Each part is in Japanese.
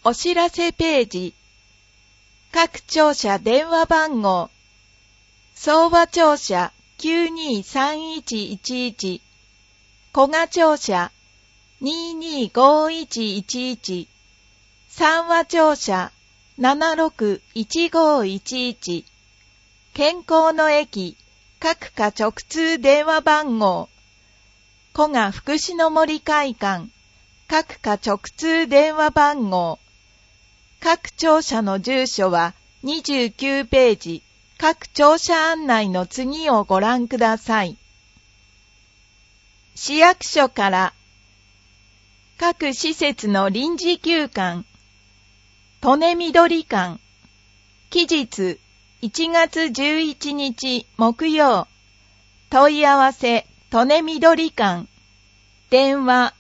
お知らせページ。各庁舎電話番号。相和庁舎923111。古賀庁舎225111。三和庁舎761511。健康の駅各課直通電話番号。古賀福祉の森会館各課直通電話番号。各庁舎の住所は29ページ、各庁舎案内の次をご覧ください。市役所から各施設の臨時休館、利根緑館、期日1月11日木曜、問い合わせ利根緑館、電話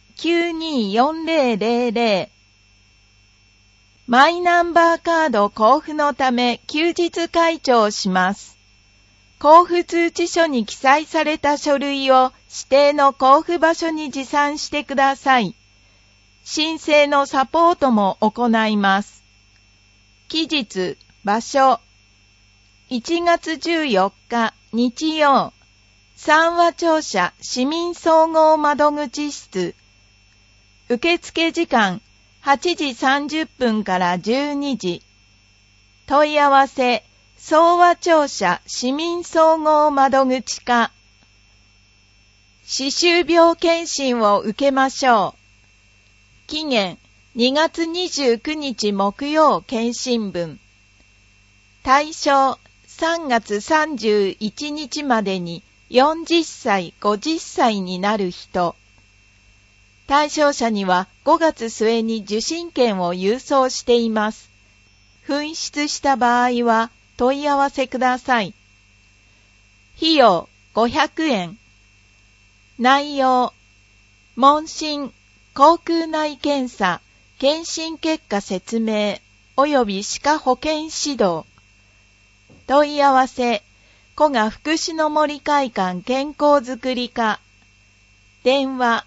924000。マイナンバーカード交付のため休日開庁します。交付通知書に記載された書類を指定の交付場所に持参してください。申請のサポートも行います。期日、場所、1月14日日曜、三和庁舎市民総合窓口室。受付時間、8時30分から12時。問い合わせ、相和庁舎市民総合窓口課。歯周病検診を受けましょう。期限、2月29日木曜検診分。対象、3月31日までに40歳、50歳になる人。対象者には5月末に受診券を郵送しています。紛失した場合は問い合わせください。費用500円。内容、問診、口腔内検査、検診結果説明、及び歯科保健指導。問い合わせ、古賀福祉の森会館健康づくり課。電話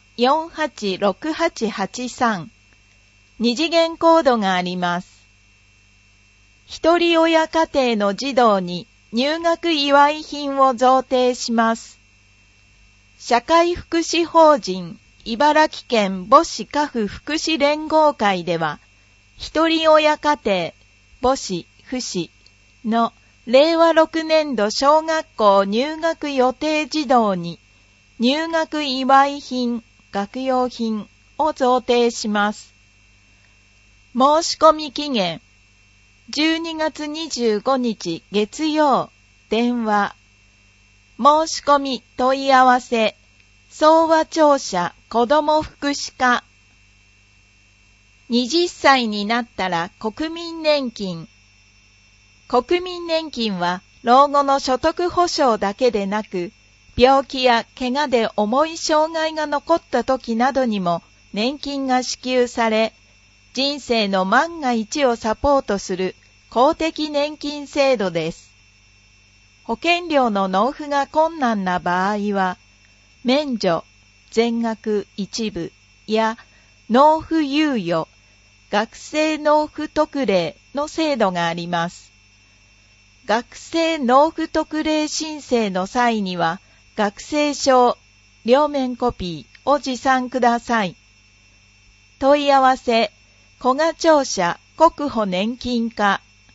486883。二次元コードがあります。一人親家庭の児童に入学祝い品を贈呈します。社会福祉法人茨城県母子家父福祉連合会では、一人親家庭母子福祉の令和6年度小学校入学予定児童に入学祝い品、学用品を贈呈します。申し込み期限、12月25日月曜、電話。申し込み問い合わせ、相和庁舎子ども福祉課。20歳になったら国民年金。国民年金は老後の所得保障だけでなく、病気や怪我で重い障害が残った時などにも年金が支給され、人生の万が一をサポートする公的年金制度です。保険料の納付が困難な場合は、免除、全額一部や納付猶予、学生納付特例の制度があります。学生納付特例申請の際には、学生証、両面コピーを持参ください。問い合わせ、古賀庁舎国保年金課。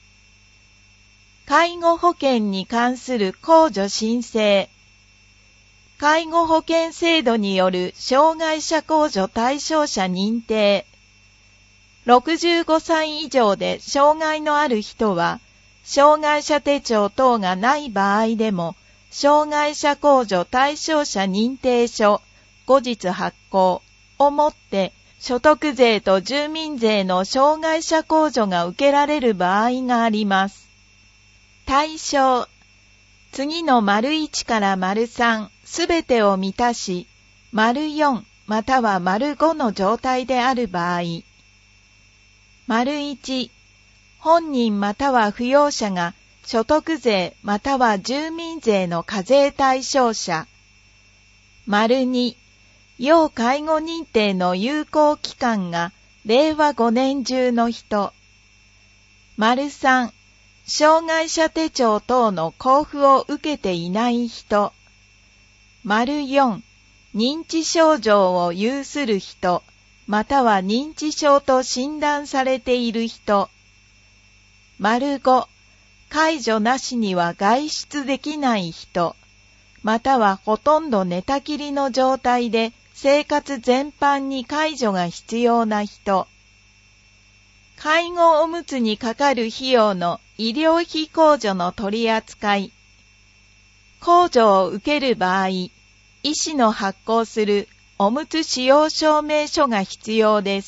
介護保険に関する控除申請。介護保険制度による障害者控除対象者認定。65歳以上で障害のある人は、障害者手帳等がない場合でも、障害者控除対象者認定書、後日発行をもって所得税と住民税の障害者控除が受けられる場合があります。対象、次の丸1から丸3すべてを満たし、丸4または丸5の状態である場合。丸1、本人または扶養者が所得税または住民税の課税対象者。丸2、要介護認定の有効期間が令和5年中の人。3、障害者手帳等の交付を受けていない人。4、認知症状を有する人、または認知症と診断されている人。5、介助なしには外出できない人、またはほとんど寝たきりの状態で生活全般に介助が必要な人。介護おむつにかかる費用の医療費控除の取り扱い。控除を受ける場合、医師の発行するおむつ使用証明書が必要です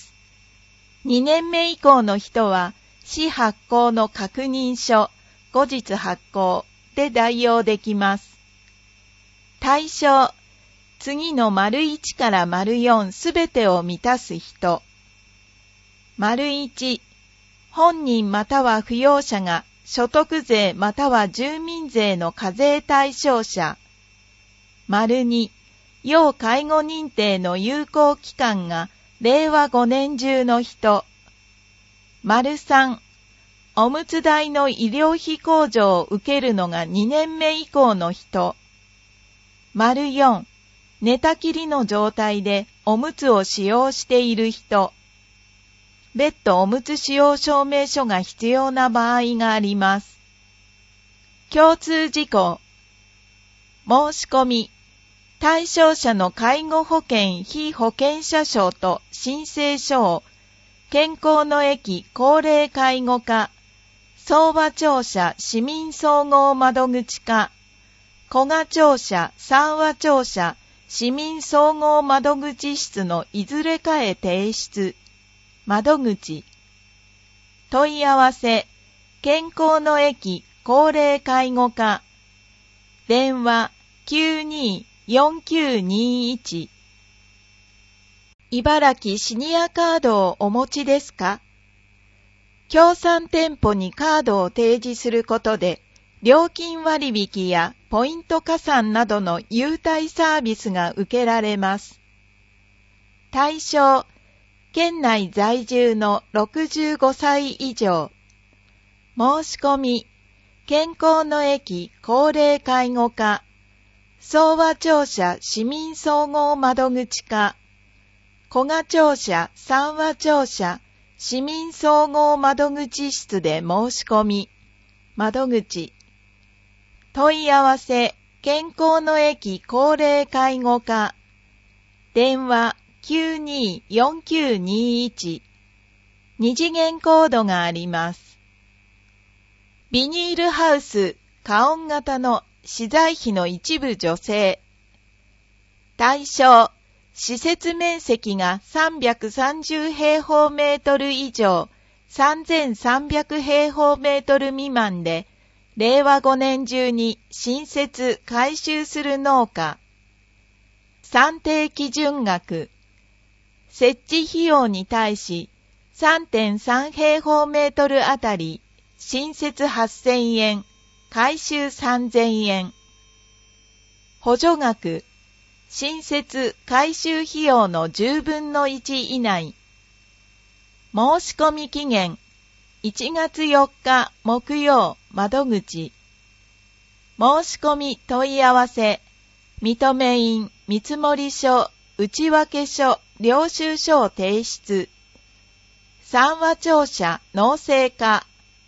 。2年目以降の人は、市発行の確認書、後日発行で代用できます。対象、次の1から4すべてを満たす人。1、本人または扶養者が所得税または住民税の課税対象者。2、要介護認定の有効期間が令和5年中の人。3、おむつ代の医療費控除を受けるのが2年目以降の人。4、寝たきりの状態でおむつを使用している人。別途おむつ使用証明書が必要な場合があります。共通事項。申し込み。対象者の介護保険被保険者証と申請書を健康の駅高齢介護課、相和庁舎市民総合窓口課、古賀庁舎三和庁舎市民総合窓口室のいずれかへ提出。窓口。問い合わせ。健康の駅高齢介護課。電話924921。茨城シニアカードをお持ちですか？協賛店舗にカードを提示することで、料金割引やポイント加算などの優待サービスが受けられます。対象、県内在住の65歳以上。申し込み、健康の駅高齢介護課、相和庁舎市民総合窓口課、古賀庁舎三和庁舎市民総合窓口室で申し込み。窓口。問い合わせ、健康の駅高齢介護課。電話924921。二次元コードがあります。ビニールハウス、加温型の資材費の一部助成。対象、施設面積が330平方メートル以上、3300平方メートル未満で、令和5年中に新設・改修する農家。算定基準額。設置費用に対し、3.3 平方メートルあたり、新設8000円、改修3000円。補助額。新設・改修費用の10分の1以内。申し込み期限。1月4日木曜窓口。申し込み問い合わせ。認め印、見積書、内訳書、領収書を提出。三和庁舎農政課。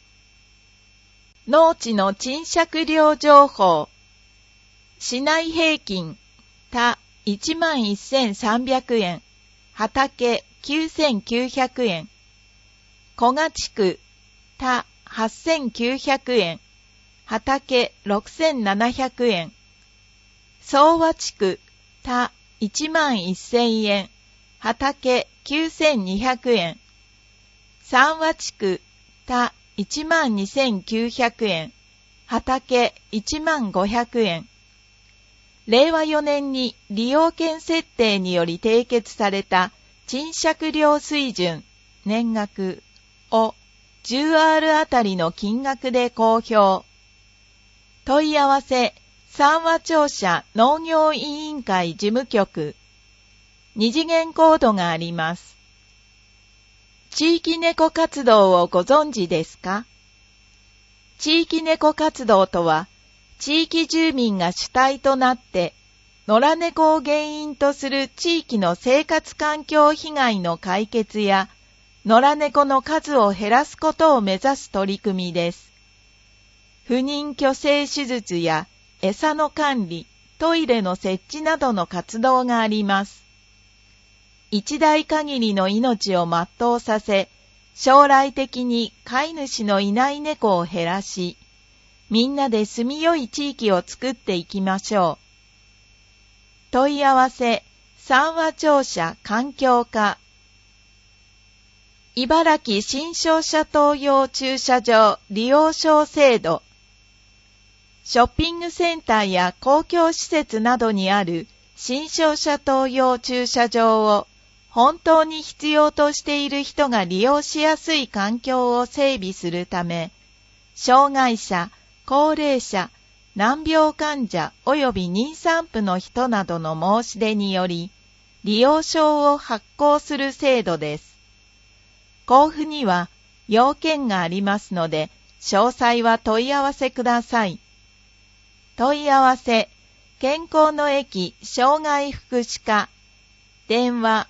農地の賃借料情報。市内平均、田11,300円。畑9,900円。古賀地区、田8,900円。畑6,700円。相和地区、田11,000円。畑9,200円。三和地区、田12,900円。畑15,500円。令和4年に利用権設定により締結された賃借料水準、年額を 10R あたりの金額で公表。問い合わせ、三和庁舎農業委員会事務局。二次元コードがあります。 地域猫活動をご存知ですか？地域猫活動とは、地域住民が主体となって、野良猫を原因とする地域の生活環境被害の解決や、野良猫の数を減らすことを目指す取り組みです。不妊去勢手術や餌の管理、トイレの設置などの活動があります。一代限りの命を全うさせ、将来的に飼い主のいない猫を減らし、みんなで住みよい地域を作っていきましょう。問い合わせ、三和庁舎環境課。茨城新商社等用駐車場利用証制度。ショッピングセンターや公共施設などにある新商社等用駐車場を本当に必要としている人が利用しやすい環境を整備するため、障害者、高齢者、難病患者及び妊産婦の人などの申し出により、利用証を発行する制度です。交付には要件がありますので、詳細は問い合わせください。問い合わせ、健康の駅障害福祉課、電話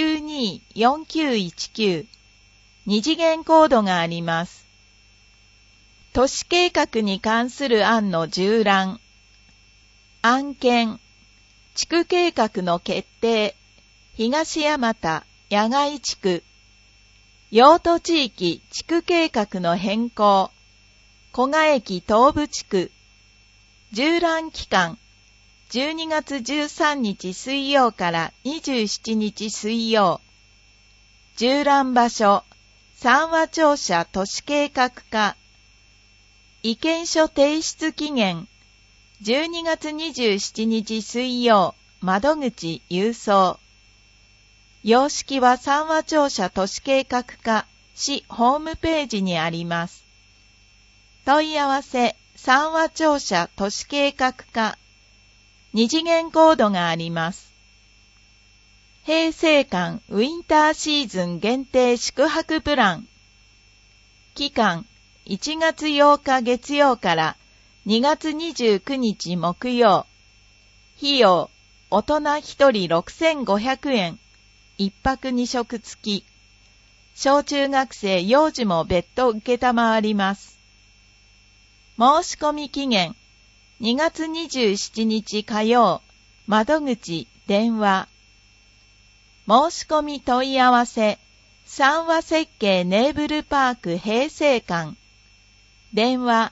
924919、二次元コードがあります。都市計画に関する案の縦覧、案件、地区計画の決定、東大和野外地区、用途地域地区計画の変更、古賀駅東部地区、縦覧期間、12月13日水曜から27日水曜、縦覧場所、三和庁舎都市計画課、意見書提出期限、12月27日水曜、窓口郵送。様式は三和庁舎都市計画課、市ホームページにあります。問い合わせ、三和庁舎都市計画課、二次元コードがあります。平成館ウィンターシーズン限定宿泊プラン。期間、1月8日月曜から2月29日木曜。費用、大人1人6500円。一泊2食付き。小中学生幼児も別途受けたまわります。申し込み期限、2月27日火曜。窓口、電話。申し込み問い合わせ、三和設計ネーブルパーク平成館。電話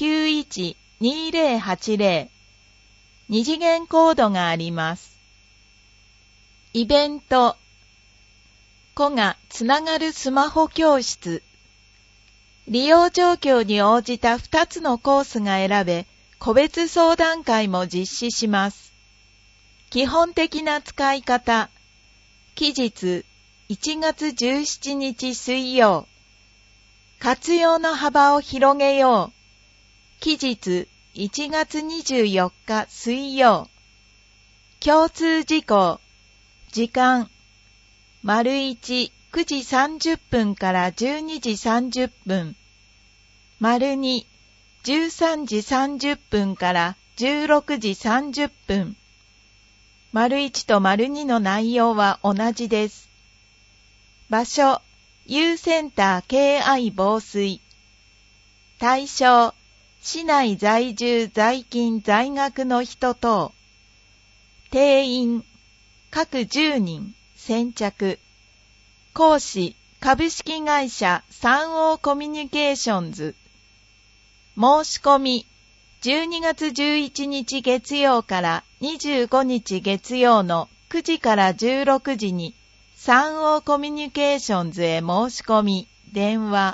912080。二次元コードがあります。イベント。子がつながるスマホ教室。利用状況に応じた2つのコースが選べ、個別相談会も実施します。基本的な使い方。期日1月17日水曜。活用の幅を広げよう。期日1月24日水曜。共通事項。時間。1、9時30分から12時30分。2、13時30分から16時30分。1と2の内容は同じです。場所、Uセンター敬愛防水。対象、市内在住在勤在学の人等。定員、各10人、先着。講師、株式会社三王コミュニケーションズ。申し込み、12月11日月曜から25日月曜の9時から16時に三王コミュニケーションズへ申し込み、電話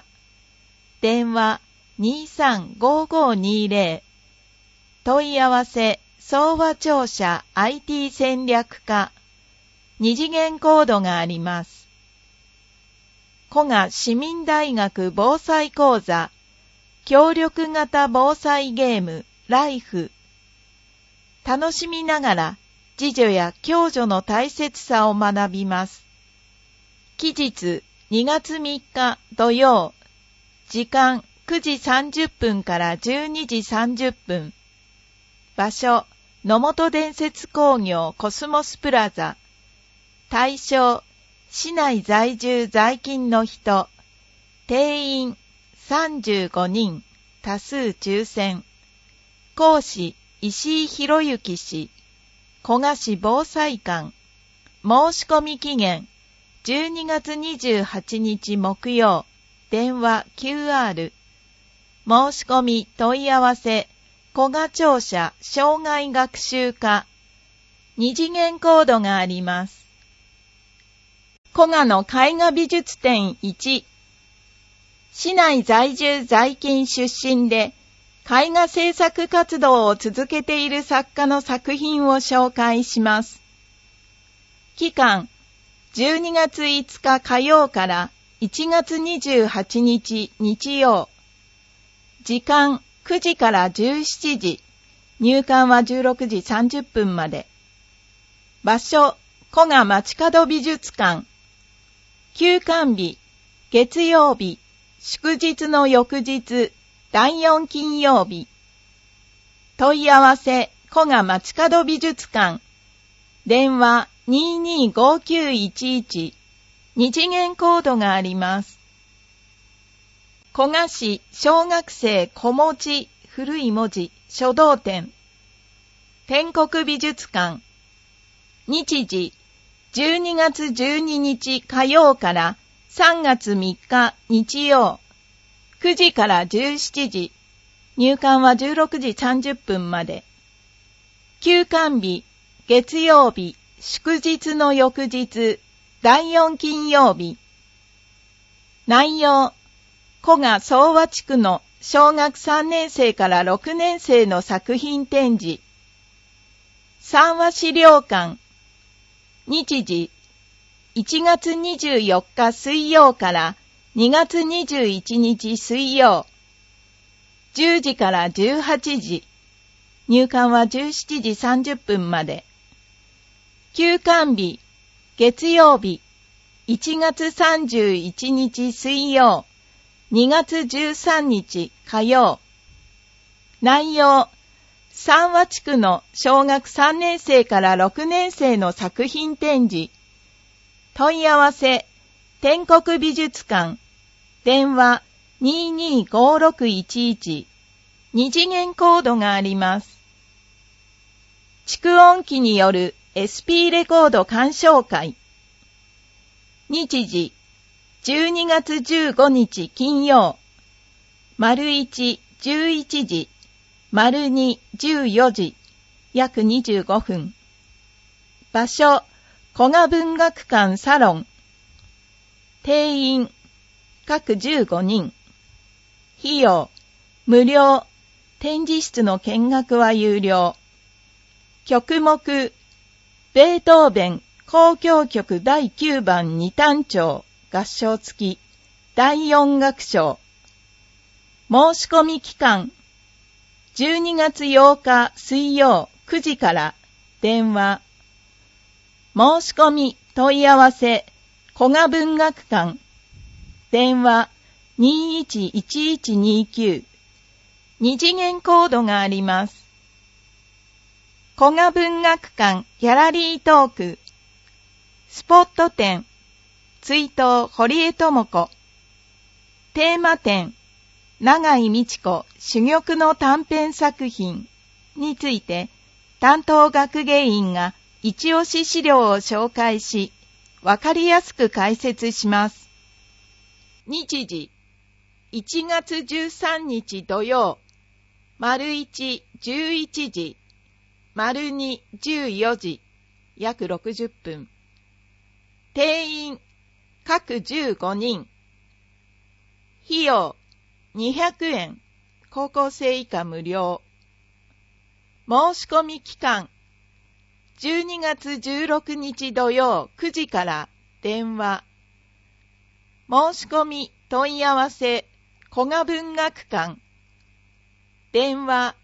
235520。問い合わせ、総和庁舎 IT 戦略課。二次元コードがあります。古賀市民大学防災講座。協力型防災ゲーム、ライフ。楽しみながら、自助や共助の大切さを学びます。期日、2 2月3日土曜、時間9時30分から12時30分。場所、野本伝説工業コスモスプラザ。対象、市内在住在勤の人。定員、35人。多数抽選。講師、石井博之氏。古賀市防災館。申し込み期限、12月28日木曜。電話 QR。申し込み問い合わせ、古賀庁舎障害学習課。2次元コードがあります。古賀の絵画美術展1。市内在住在勤出身で、絵画制作活動を続けている作家の作品を紹介します。期間、12月5日火曜から1月28日日曜。時間9時から17時。入館は16時30分まで。場所、古賀街角美術館。休館日、月曜日、祝日の翌日、第4金曜日。問い合わせ、古賀街角美術館。電話225911。2次元コードがあります。古賀市小学生小文字古い文字書道展。天国美術館。日時、12月12日火曜から3月3日日曜。9時から17時。入館は16時30分まで。休館日、月曜日、祝日の翌日、第4金曜日。内容、古賀総和地区の小学3年生から6年生の作品展示。三和資料館。日時、1月24日水曜から2月21日水曜。10時から18時。入館は17時30分まで。休館日、月曜日、1月31日水曜、2月13日火曜。内容、三和地区の小学3年生から6年生の作品展示。問い合わせ、天国美術館。電話225611。2次元コードがあります。蓄音機による SP レコード鑑賞会。日時、12月15日金曜。1、11時。2、14時。約25分。場所、古賀文学館サロン。定員、各15人。費用、無料。展示室の見学は有料。曲目、ベートーベン交響曲第9番二単調合唱付き第4楽章。申し込み期間、12月8日水曜9時から電話。申し込み問い合わせ、古賀文学館。電話211129。2次元コードがあります。古賀文学館ギャラリートーク。スポット展。追悼堀江智子。テーマ展。永井美智子珠玉の短編作品について、担当学芸員が一押し資料を紹介し、わかりやすく解説します。日時、1月13日土曜。1、11時。2、14時。約60分。定員、各15人。費用、200円。高校生以下無料。申し込み期間、12月16日土曜9時から電話。申し込み問い合わせ、古賀文学館。電話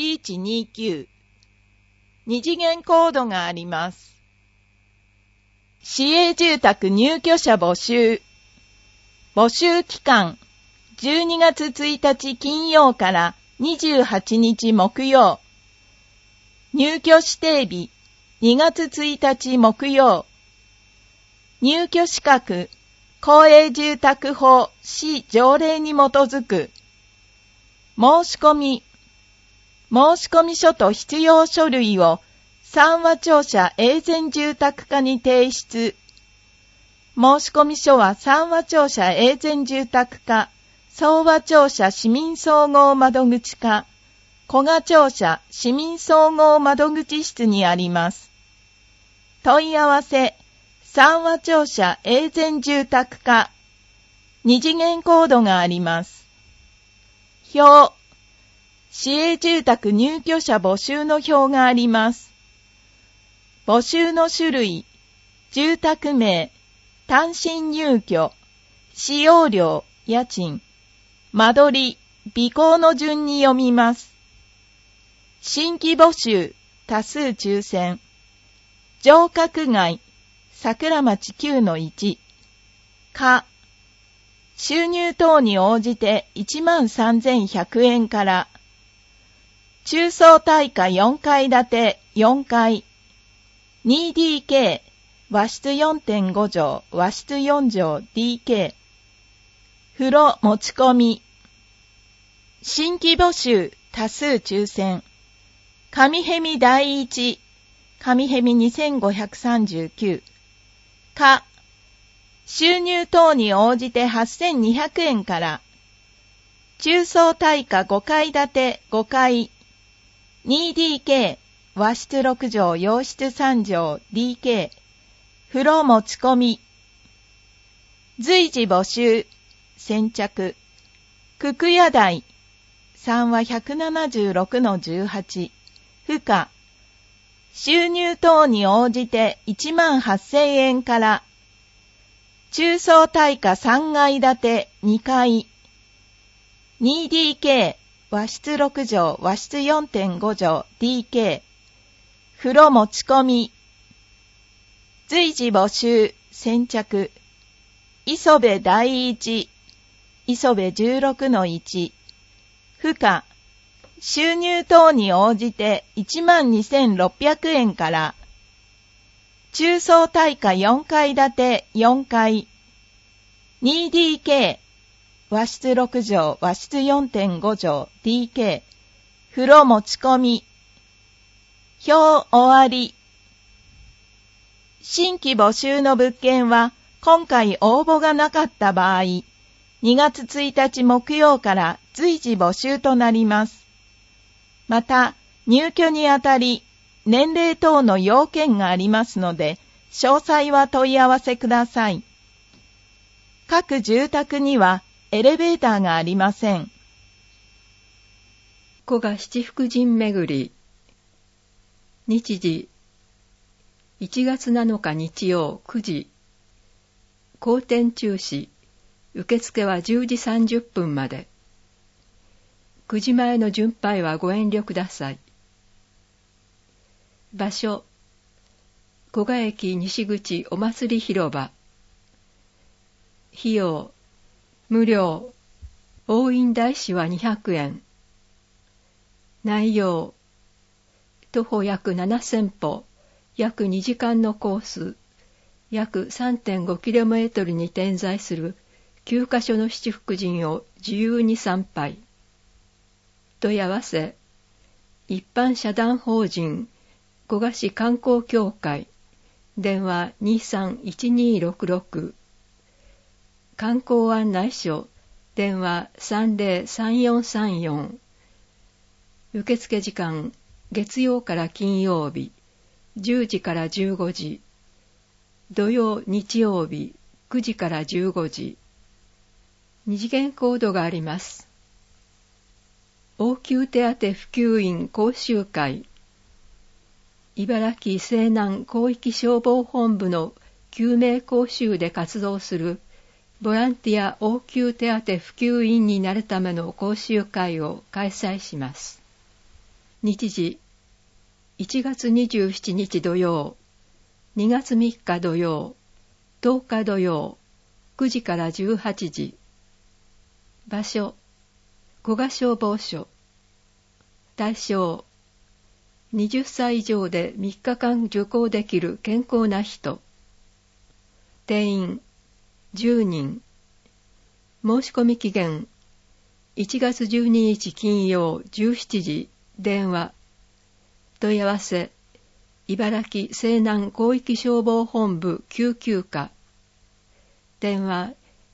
211129。2次元コードがあります。 市営住宅入居者募集。募集期間、12月1日金曜から28日木曜。入居指定日、2月1日木曜。入居資格、公営住宅法市条例に基づく。申し込み書と必要書類を三和庁舎永全住宅課に提出。申し込み書は三和庁舎永全住宅課、総和庁舎市民総合窓口課、古賀庁舎市民総合窓口室にあります。問い合わせ、三和庁舎永全住宅課。二次元コードがあります。表。市営住宅入居者募集の表があります。募集の種類、住宅名、単身入居、使用料、家賃、間取り、備考の順に読みます。新規募集、多数抽選。城郭街、桜町 9-1。課。収入等に応じて13,100円から。中層大家4階建て4階。2DK、和室 4.5 畳、和室4畳 DK。風呂持ち込み。新規募集、多数抽選。上ヘミ第一、上ヘミ2539。課。収入等に応じて8,200円から。中層大家5階建て5階。2DK、和室6畳、洋室3畳、DK。風呂持ち込み。随時募集。先着。九九屋台。3は 176-18。負荷。収入等に応じて18,000円から。中層大家3階建て2階。2DK、和室6畳、和室 4.5 畳、DK。風呂持ち込み。随時募集、先着。磯部第一、磯部 16-1。負荷。収入等に応じて12,600円から。中層大家4階建て4階。2DK、和室6畳、和室 4.5 畳、DK。風呂持ち込み。表終わり。新規募集の物件は、今回応募がなかった場合、2月1日木曜から随時募集となります。また、入居にあたり、年齢等の要件がありますので、詳細は問い合わせください。各住宅にはエレベーターがありません。 古賀七福神巡り。日時、1月7日日曜9時。後天中止。受付は10時30分まで。9時前の巡拝はご遠慮ください。場所、古賀駅西口お祭り広場。費用、無料。押印台紙は200円。内容、徒歩約7000歩、約2時間のコース、約 3.5km に点在する9カ所の七福神を自由に参拝。問い合わせ、一般社団法人古賀市観光協会、電話 231266、観光案内所、電話 303434。受付時間、月曜から金曜日、10時から15時、土曜日曜日、9時から15時。二次元コードがあります。応急手当普及員講習会。茨城西南広域消防本部の救命講習で活動するボランティア応急手当普及員になるための講習会を開催します。日時、1月27日土曜、 2月3日土曜、10日土曜、9時から18時。場所、古賀消防署。対象、20歳以上で3日間受講できる健康な人。定員、10人。申し込み期限、1月12日金曜17時。電話。問い合わせ、茨城西南広域消防本部救急課。電話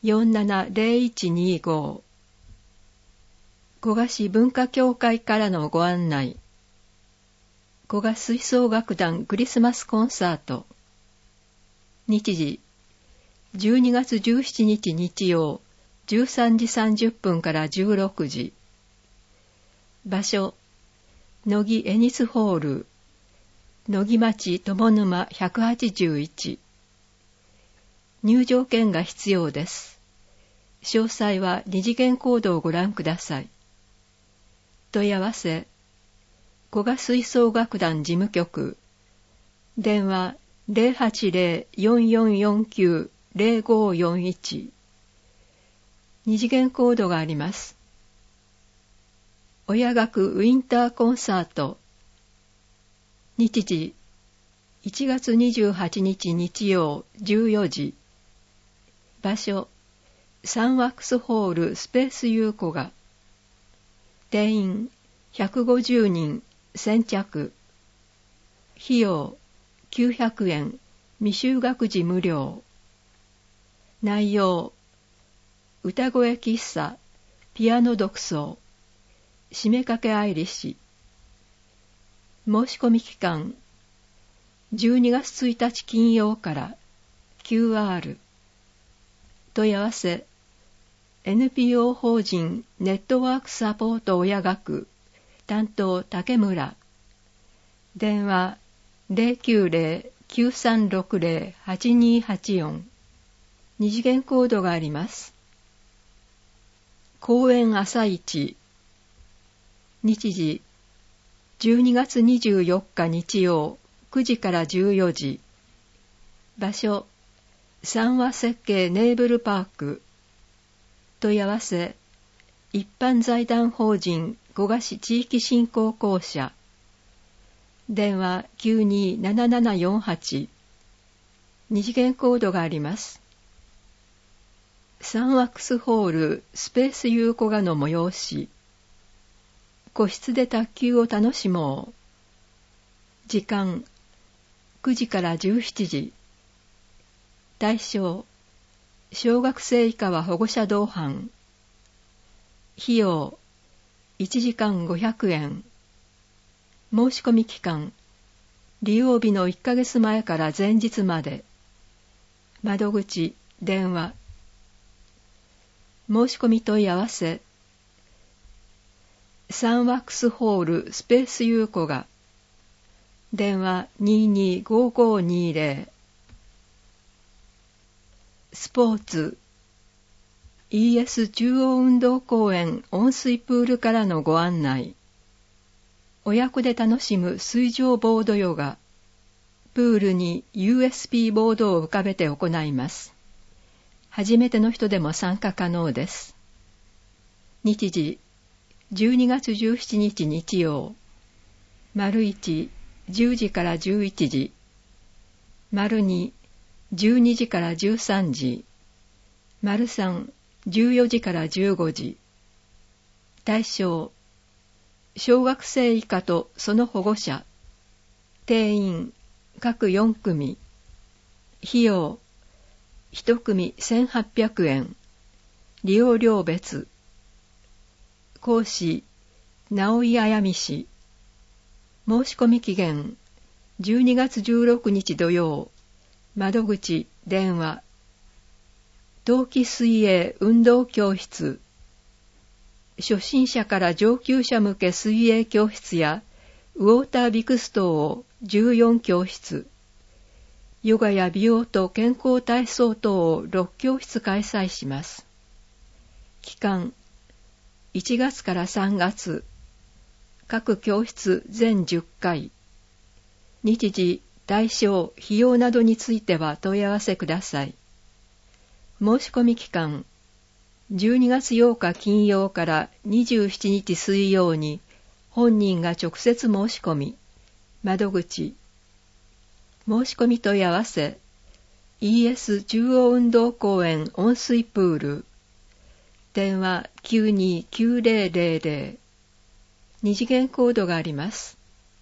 470125。古賀市文化協会からのご案内。古賀吹奏楽団クリスマスコンサート。日時、12月17日日曜、13時30分から16時。場所、野木エニスホール、野木町友沼181。入場券が必要です。詳細は二次元コードをご覧ください。問い合わせ、古賀吹奏楽団事務局。電話080-4449-0541。二次元コードがあります。親楽ウィンターコンサート。日時、1月28日日曜14時。場所、サンワックスホールスペースユーコガ。定員150人、先着。費用900円、未就学児無料。内容、歌声喫茶、ピアノ独奏、締めかけアイリッシュ。申し込み期間、12月1日金曜から QR。問い合わせ、NPO 法人ネットワークサポート親学担当竹村。電話090-9360-8284。二次元コードがあります。公演朝市。日時、12月24日日曜9時から14時。場所、三和設計ネーブルパーク。問い合わせ、一般財団法人古賀市地域振興公社。電話927748。二次元コードがあります。サンワックスホールスペースユーコガの催し。個室で卓球を楽しもう。時間、9時から17時。対象、小学生以下は保護者同伴。費用、1時間500円。申し込み期間、利用日の1ヶ月前から前日まで。窓口、電話。申し込み問い合わせ、サンワックスホールスペースユーコガ。電話225520。スポーツ、ES 中央運動公園温水プールからのご案内。親子で楽しむ水上ボードヨガ。プールに USB ボードを浮かべて行います。初めての人でも参加可能です。日時、12月17日日曜。1、10時から11時。2、12時から13時。3、14時から15時。対象、小学生以下とその保護者。定員、各4組。費用、1組1800円。利用料別。講師、直井あやみ氏。申し込み期限、12月16日土曜。窓口、電話。冬季水泳運動教室。初心者から上級者向け水泳教室やウォータービクストを14教室。ヨガや美容と健康体操等を6教室開催します。期間、1月から3月。各教室全10回。日時対象、費用などについては問い合わせください。申し込み期間、12月8日金曜から27日水曜に本人が直接申し込み、窓口、申し込み問い合わせ、ES 中央運動公園温水プール、電話 929000、二次元コードがあります。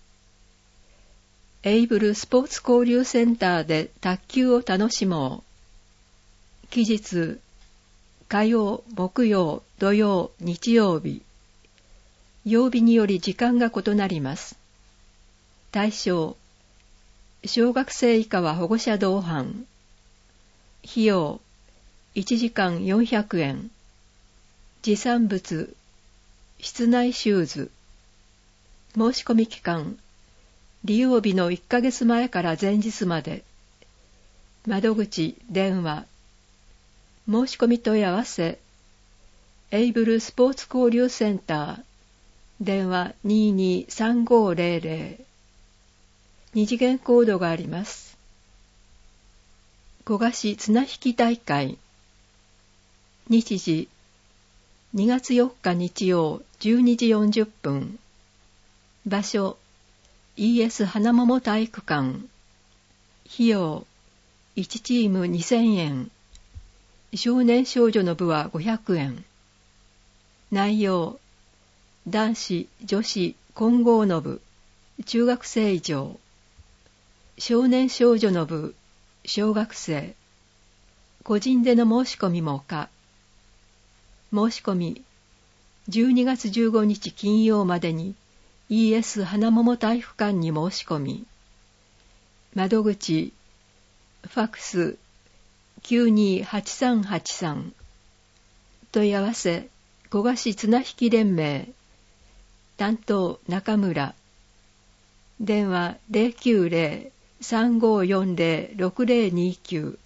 エイブルスポーツ交流センターで卓球を楽しもう。期日、火曜、木曜、土曜、日曜日。曜日により時間が異なります。対象、小学生以下は保護者同伴。費用、1時間400円。持参物、室内シューズ。申し込み期間、利用日の1ヶ月前から前日まで。窓口、電話。申し込み問い合わせ、エイブルスポーツ交流センター、電話223500。二次元コードがあります。古賀市綱引き大会。日時、2月4日日曜12時40分。場所、ES 花桃体育館。費用、1チーム2000円。少年少女の部は500円。内容、男子、女子、混合の部、中学生以上。少年少女の部、小学生。個人での申し込みも可。申し込み、12月15日金曜までに ES 花桃体育館に申し込み。窓口、ファックス、928383。問い合わせ、古賀市綱引き連盟。担当、中村。電話090-3540-6029。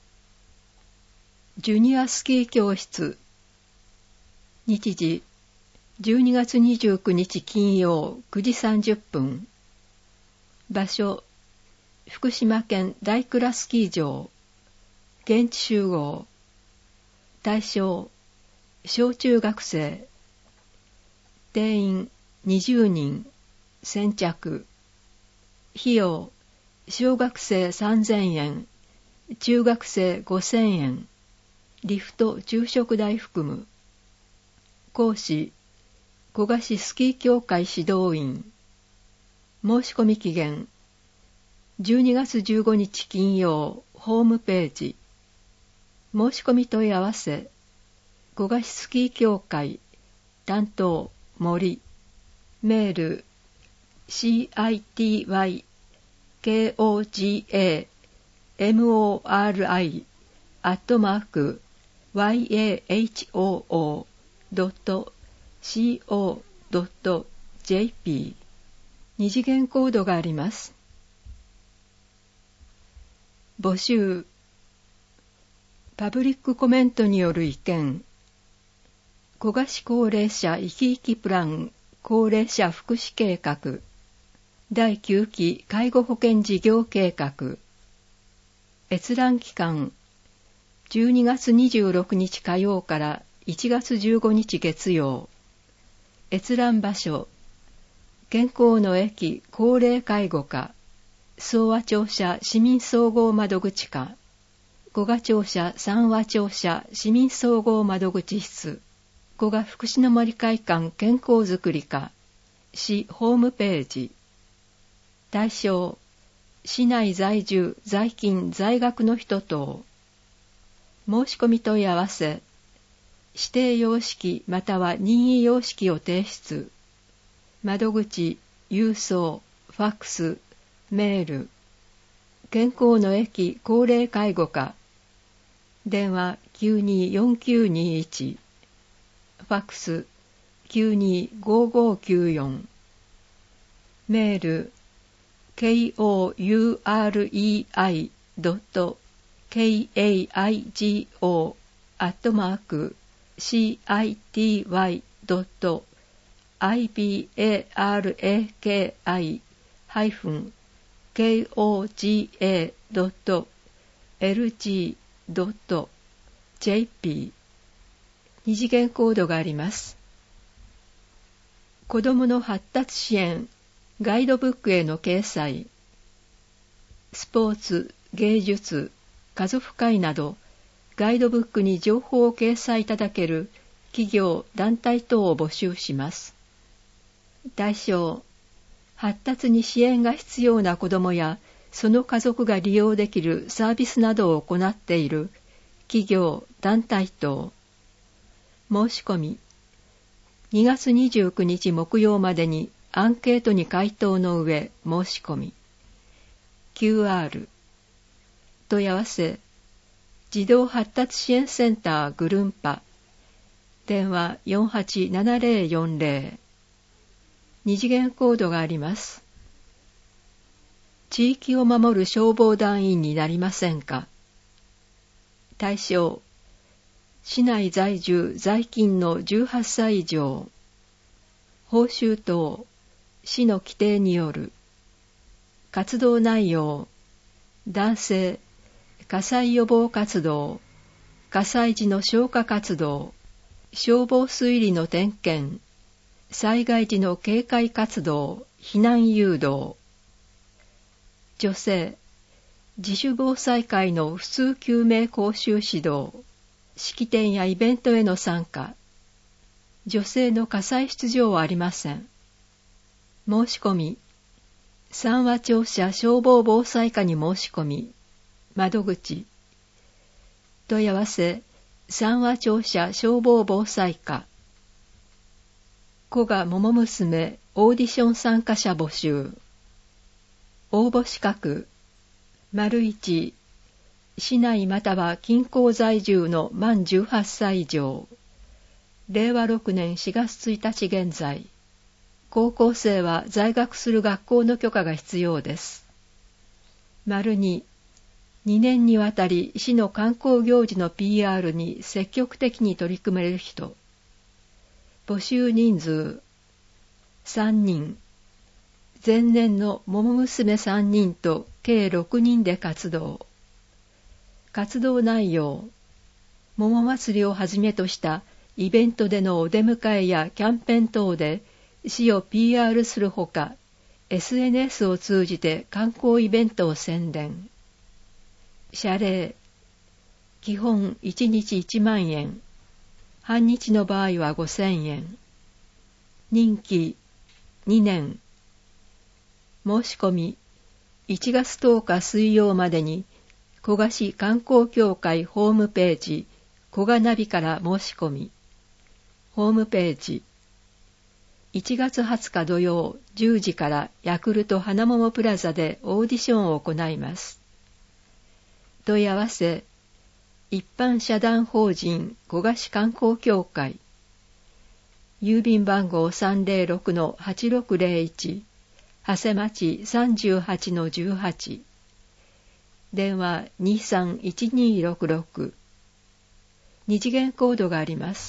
ジュニアスキー教室。日時、12月29日金曜9時30分。場所、福島県大倉スキー場。現地集合。対象、小中学生。定員20人。先着。費用、小学生3000円。中学生5000円。リフト昼食代含む。講師、古賀市スキー協会指導員。申し込み期限、12月15日金曜、ホームページ。申し込み問い合わせ、古賀市スキー協会、担当、森。メール、cytymori@yahoo.co.jp。 二次元コードがあります。募集。パブリックコメントによる意見。古賀市高齢者生き生きプラン高齢者福祉計画。第9期介護保険事業計画。閲覧期間、12月26日火曜から1月15日月曜。閲覧場所、健康の駅高齢介護課、総和庁舎市民総合窓口課、古賀庁舎三和庁舎市民総合窓口室、古賀福祉の森会館健康づくり課、市ホームページ。対象、市内在住、在勤、在学の人等。申し込み問い合わせ、指定様式または任意様式を提出。窓口、郵送、ファックス、メール。健康の駅高齢介護課。電話924921。ファックス925594。メール、kourei.kaigo@city.ibaraki-keigo koga.lg.jp 二次元コードがあります。子どもの発達支援ガイドブックへの掲載、スポーツ、芸術、家族会などガイドブックに情報を掲載いただける企業・団体等を募集します。対象、発達に支援が必要な子どもやその家族が利用できるサービスなどを行っている企業・団体等。申し込み、2月29日木曜までにアンケートに回答の上申し込み。QR 問い合わせ、児童発達支援センターぐるんぱ、電話487040、二次元コードがあります。地域を守る消防団員になりませんか？対象、市内在住在勤の18歳以上。報酬等、市の規定による。活動内容、男性、火災予防活動、火災時の消火活動、消防推理の点検、災害時の警戒活動、避難誘導。女性、自主防災会の普通救命講習指導、式典やイベントへの参加。女性の火災出場はありません。申し込み、三和庁舎消防防災課に申し込み、窓口、問い合わせ、三和庁舎消防防災課。古賀桃娘オーディション参加者募集。応募資格、1、市内または近郊在住の満18歳以上。令和6年4月1日現在。高校生は在学する学校の許可が必要です。2、2年にわたり市の観光行事の PR に積極的に取り組める人。募集人数、3人。前年の桃娘3人と計6人で活動。活動内容、桃祭りをはじめとしたイベントでのお出迎えやキャンペーン等で市を PR するほか、SNS を通じて観光イベントを宣伝。謝礼、基本1日1万円、半日の場合は5000円。任期2年。申し込み、1月10日水曜までに古賀市観光協会ホームページ古賀ナビから申し込み。ホームページ、1月20日土曜10時からヤクルト花桃プラザでオーディションを行います。問い合わせ、一般社団法人古賀市観光協会。郵便番号 306-8601、長谷町 38-18。電話231266。二次元コードがあります。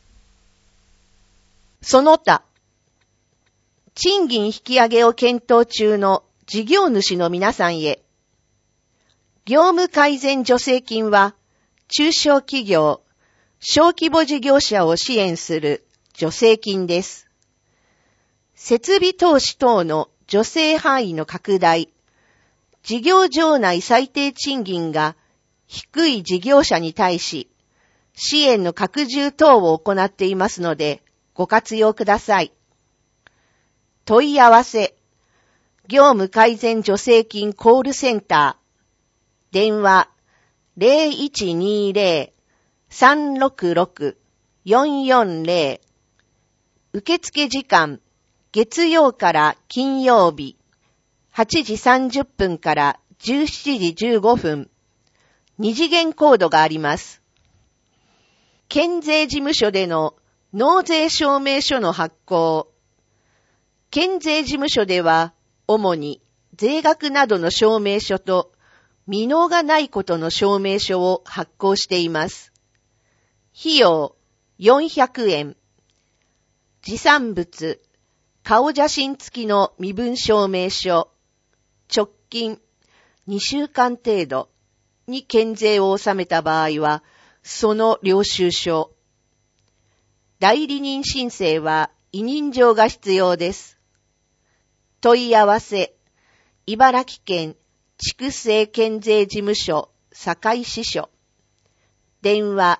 その他、賃金引き上げを検討中の事業主の皆さんへ、業務改善助成金は、中小企業、小規模事業者を支援する助成金です。設備投資等の助成範囲の拡大、事業場内最低賃金が低い事業者に対し、支援の拡充等を行っていますので、ご活用ください。問い合わせ、業務改善助成金コールセンター、電話 0120-366-440。受付時間、月曜から金曜日、8時30分から17時15分。二次元コードがあります。県税事務所での納税証明書の発行。県税事務所では、主に税額などの証明書と、未納がないことの証明書を発行しています。費用400円。持参物、顔写真付きの身分証明書、 直近2週間程度に検税を納めた場合は、その領収書。代理人申請は委任状が必要です。問い合わせ、茨城県畜生検税事務所堺支所。電話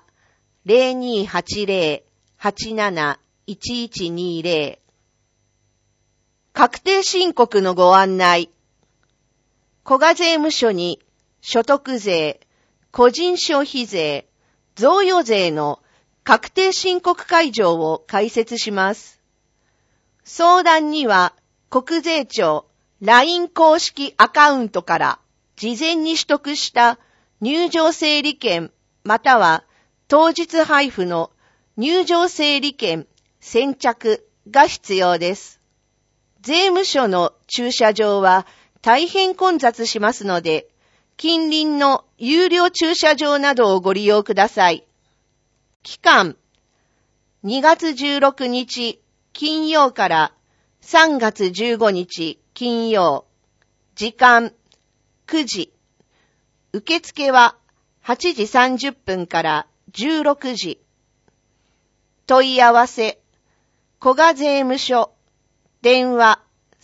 0280-87-1120。確定申告のご案内。古賀税務署に所得税、個人消費税、贈与税の確定申告会場を開設します。相談には国税庁 LINE 公式アカウントから事前に取得した入場整理券または当日配布の入場整理券先着が必要です。税務署の駐車場は大変混雑しますので、近隣の有料駐車場などをご利用ください。期間、2月16日金曜から3月15日金曜。時間、9時。受付は8時30分から16時。問い合わせ、古賀税務署、電話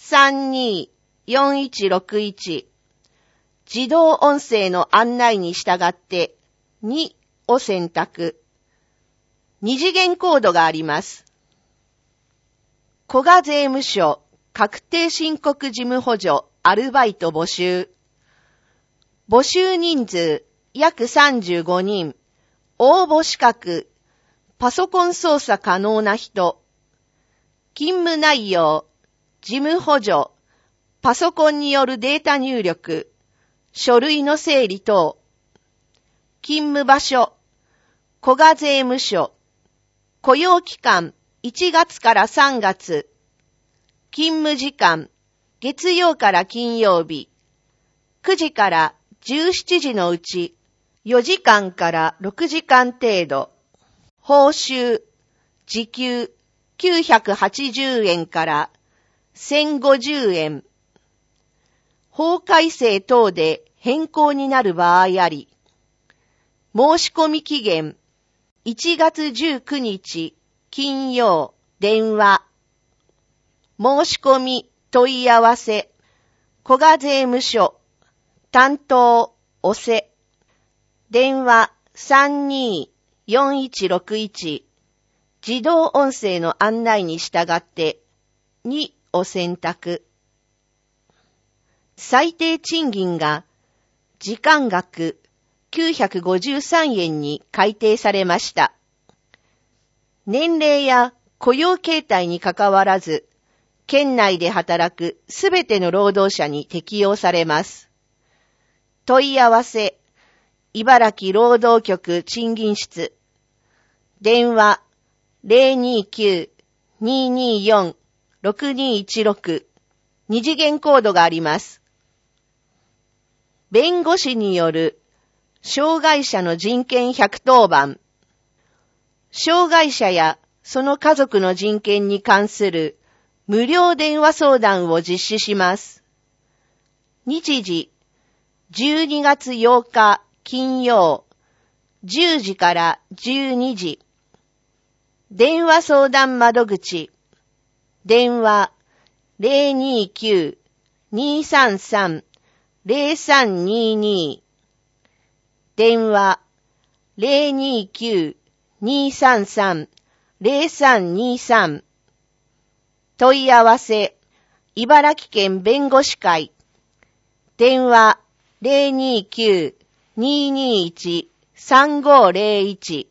324161。自動音声の案内に従って2を選択。二次元コードがあります。古賀税務署確定申告事務補助アルバイト募集。募集人数約35人。応募資格。パソコン操作可能な人。勤務内容。事務補助。パソコンによるデータ入力。書類の整理等。勤務場所。古賀税務署。雇用期間1月から3月。勤務時間月曜から金曜日。9時から17時のうち4時間から6時間程度。報酬時給980円から1050円。法改正等で変更になる場合あり。申し込み期限1月19日金曜電話。申し込み問い合わせ古賀税務署担当おせ電話324161。自動音声の案内に従って2を選択。最低賃金が時間額953円に改定されました。年齢や雇用形態にかかわらず、県内で働くすべての労働者に適用されます。問い合わせ、茨城労働局賃金室。電話029-224-6216。二次元コードがあります。弁護士による障害者の人権110番。障害者やその家族の人権に関する無料電話相談を実施します。日時12月8日金曜10時から12時。電話相談窓口。電話029-233-0322。電話029-233-0323。問い合わせ、茨城県弁護士会。電話029-221-3501。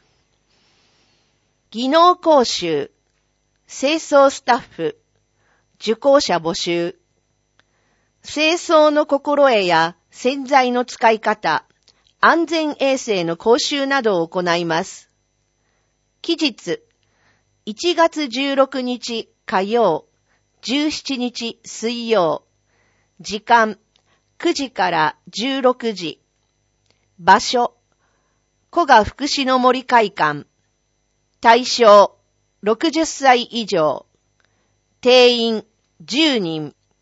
技能講習、清掃スタッフ、受講者募集。清掃の心得や洗剤の使い方、安全衛生の講習などを行います。期日、1月16日火曜、17日水曜。時間、9時から16時。場所、古賀福祉の森会館。対象、60歳以上。定員、10人。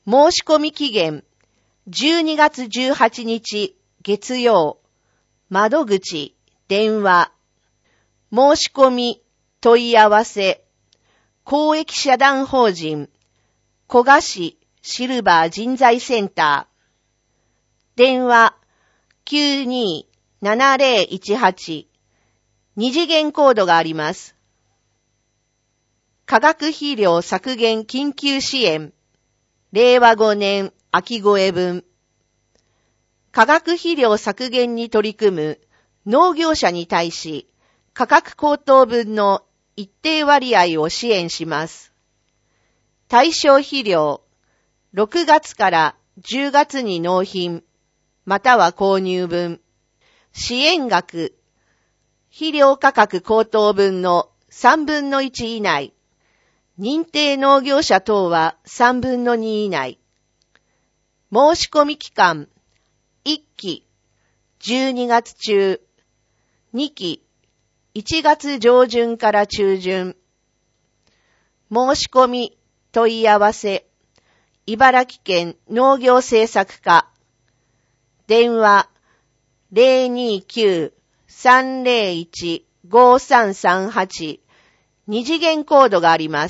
申し込み期限、12月18日月曜、窓口、電話、申し込み、問い合わせ、公益社団法人、古賀市シルバー人材センター、電話、92-7018、二次元コードがあります。化学肥料削減緊急支援、令和5年秋越分。化学肥料削減に取り組む農業者に対し、価格高騰分の一定割合を支援します。対象肥料、6月から10月に納品、または購入分。支援額、肥料価格高騰分の3分の1以内。認定農業者等は3分の2以内。申し込み期間、1期、12月中、2期、1月上旬から中旬。申し込み、問い合わせ、茨城県農業政策課。電話、029-301-5338。二次元コードがあります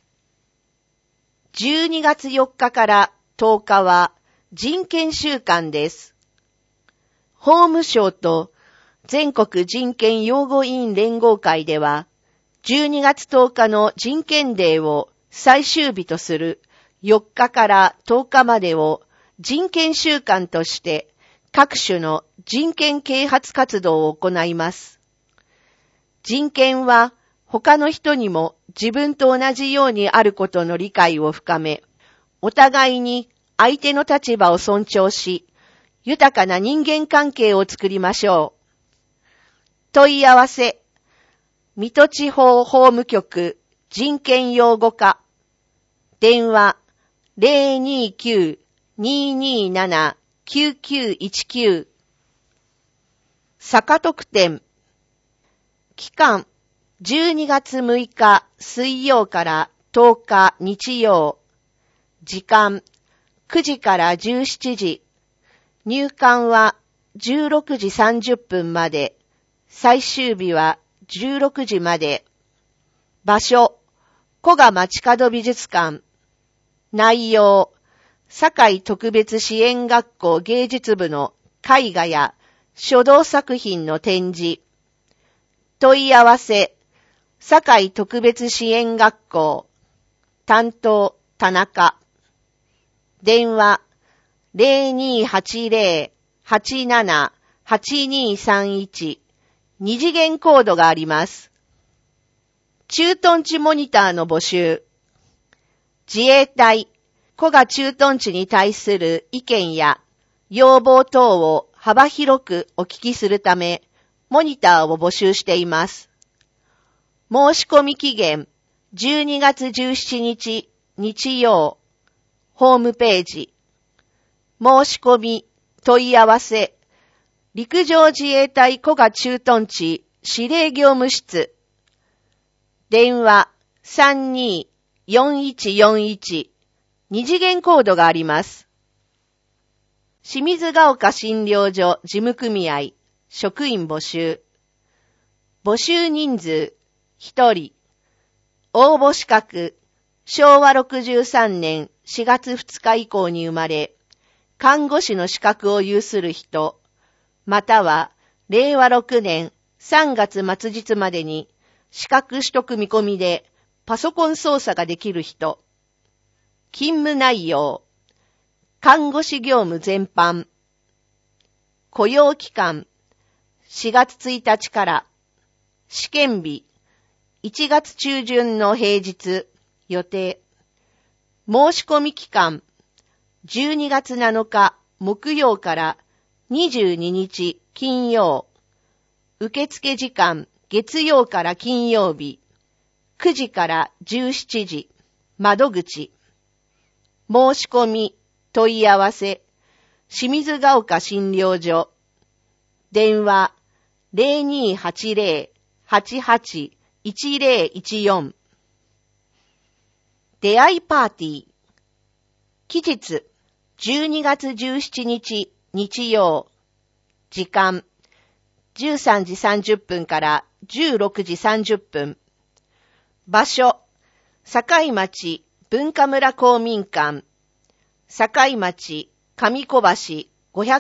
。12月4日から10日は人権週間です。法務省と全国人権擁護委員連合会では、12月10日の人権デーを最終日とする4日から10日までを人権週間として各種の人権啓発活動を行います。人権は他の人にも自分と同じようにあることの理解を深め、お互いに相手の立場を尊重し、豊かな人間関係を作りましょう。問い合わせ、水戸地方法務局人権擁護課。電話、029-227-9919。坂特典。期間、12月6日水曜から10日日曜。時間、9時から17時。入館は16時30分まで。最終日は16時まで。場所、古賀街角美術館。内容、堺特別支援学校芸術部の絵画や書道作品の展示。問い合わせ、堺特別支援学校。担当、田中。電話、0280-87-8231。二次元コードがあります。駐屯地モニターの募集。自衛隊、古賀駐屯地に対する意見や要望等を幅広くお聞きするため、モニターを募集しています。申し込み期限、12月17日日曜。ホームページ。申し込み、問い合わせ。陸上自衛隊古賀駐屯地司令業務室。電話32-4141。二次元コードがあります。清水ヶ丘診療所事務組合職員募集。募集人数1人。応募資格昭和63年4月2日以降に生まれ、看護師の資格を有する人、または令和6年3月末日までに資格取得見込みでパソコン操作ができる人。勤務内容、看護師業務全般。雇用期間、4月1日から。試験日、1月中旬の平日、予定。申し込み期間、12月7日木曜から22日金曜。受付時間、月曜から金曜日、9時から17時。窓口。申し込み、問い合わせ、清水ヶ丘診療所。電話、0280-88-1014。出会いパーティー。 期日、12月17日日曜。時間、13時30分から16時30分。場所、堺町文化村公民館。堺町上小橋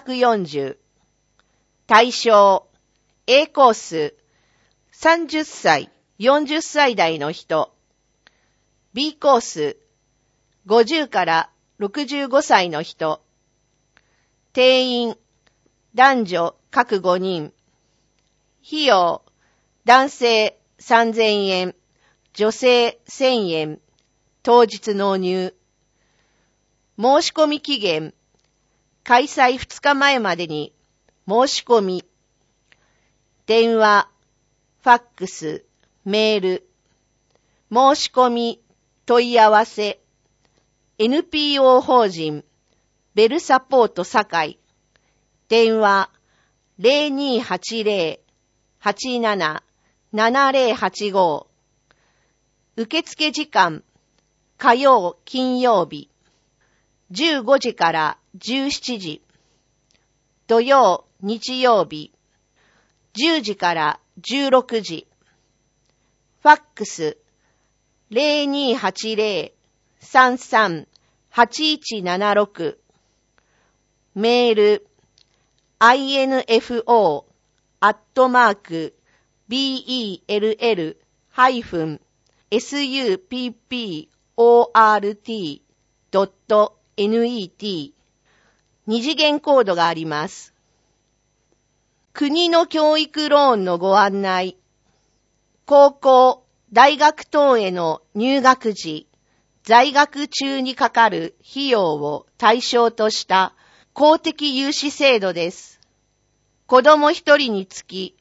540。対象、A コース、30歳、40歳代の人。B コース、50から65歳の人。定員、男女各5人。費用、男性3000円、女性1000円。当日納入。申し込み期限、開催2日前までに申し込み。電話、ファックス、メール。申し込み、問い合わせ。NPO 法人、ベルサポート堺。電話、0280-87-7085。受付時間、火曜、金曜日。15時から17時。土曜、日曜日。10時から16時。ファックス、0280-33-8176。メール、info@bell-support.net。二次元コードがあります。国の教育ローンのご案内。高校、大学等への入学時、在学中にかかる費用を対象とした公的融資制度です。子供一人につき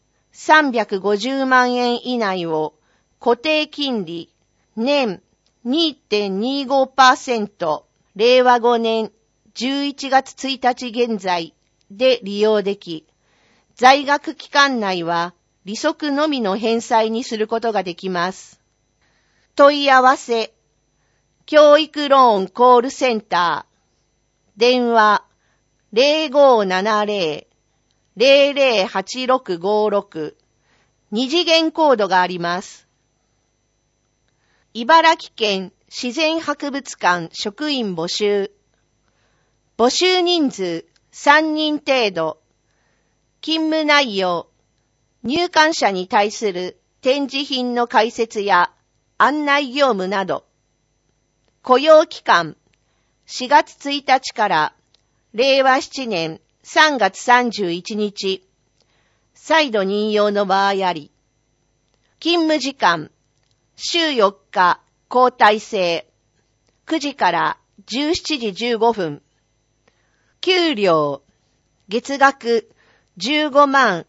350万円以内を固定金利年 2.25%、令和5年11月1日現在で利用でき、在学期間内は利息のみの返済にすることができます。問い合わせ、教育ローンコールセンター、電話0570-008656、二次元コードがあります。茨城県自然博物館職員募集。募集人数3人程度。勤務内容、入館者に対する展示品の解説や案内業務など。雇用期間、4月1日から令和7年3月31日。再度任用の場合あり。勤務時間、週4日交代制。9時から17時15分。給料、月額15万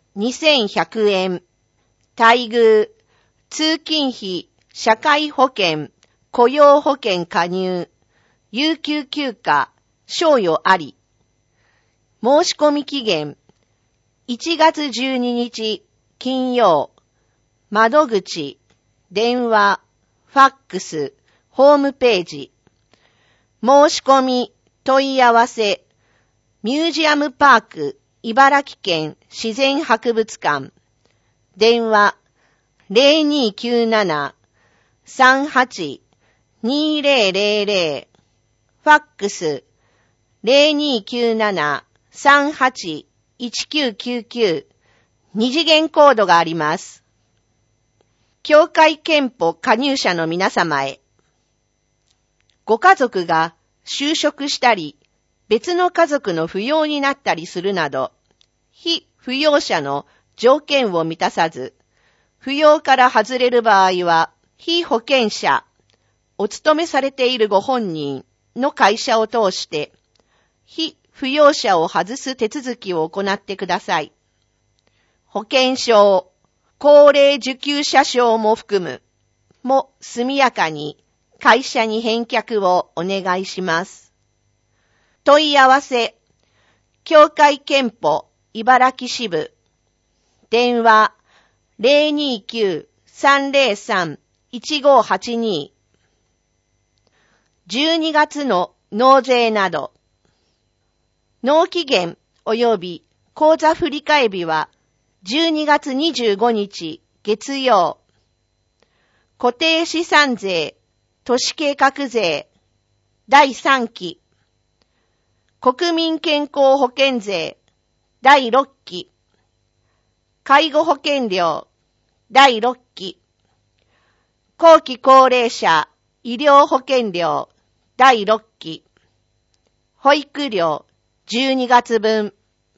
2100円。待遇、通勤費、社会保険、雇用保険加入、有給休暇、賞与あり。申し込み期限、1月12日金曜。窓口、電話、ファックス、ホームページ。申し込み、問い合わせ、ミュージアムパーク、茨城県自然博物館。電話、0297-38-2000。ファックス、0297-38-1999。二次元コードがあります。協会憲法加入者の皆様へ。ご家族が就職したり、別の家族の扶養になったりするなど、被扶養者の条件を満たさず、扶養から外れる場合は、被保険者、お勤めされているご本人の会社を通して、被扶養者を外す手続きを行ってください。保険証、高齢受給者証も含む、も速やかに会社に返却をお願いします。問い合わせ、協会憲法茨城支部。電話、029-303-1582。12月の納税など。納期限及び口座振替日は12月25日月曜。固定資産税、都市計画税、第3期。国民健康保険税、第6期。介護保険料、第6期。後期高齢者医療保険料、第6期。保育料、12月分。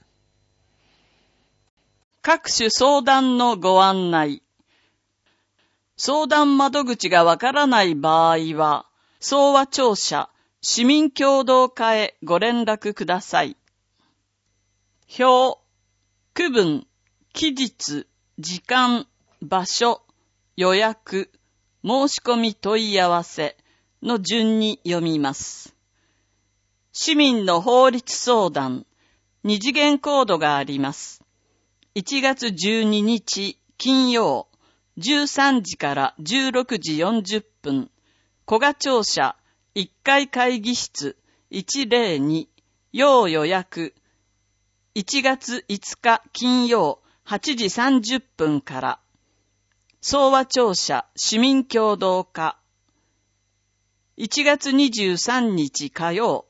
各種相談のご案内。相談窓口がわからない場合は、総和庁舎市民協同課へご連絡ください。表、区分、期日、時間、場所、予約、申し込み問い合わせの順に読みます。市民の法律相談、二次元コードがあります。1月12日金曜13時から16時40分、古賀庁舎1階会議室102、要予約。1月5日金曜8時30分から、総和庁舎市民協同課。1月23日火曜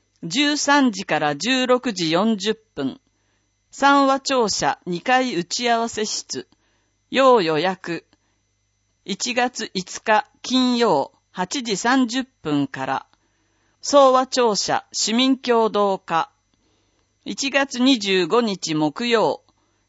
13時から16時40分、三和庁舎2階打ち合わせ室、要予約。1月5日金曜8時30分から、総和庁舎市民協同課。1月25日木曜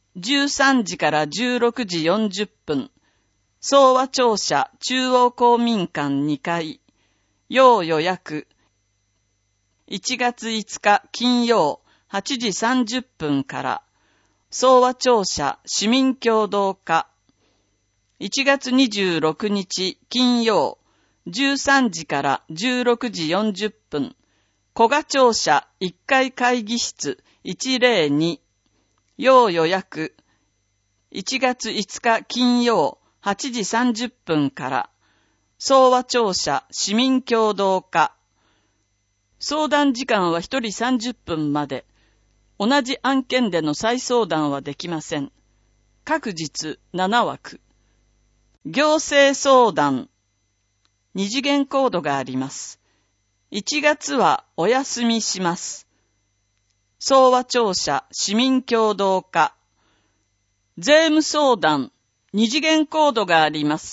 13時から16時40分、総和庁舎中央公民館2階、要予約。1月5日金曜8時30分から、総和庁舎市民協同課。1月26日金曜13時から16時40分、古賀庁舎1階会議室102、要予約。1月5日金曜8時30分から、総和庁舎市民協同課。相談時間は1人30分まで。同じ案件での再相談はできません。各日7枠。行政相談。二次元コードがあります。1月はお休みします。総和庁舎市民協同課。税務相談。二次元コードがあります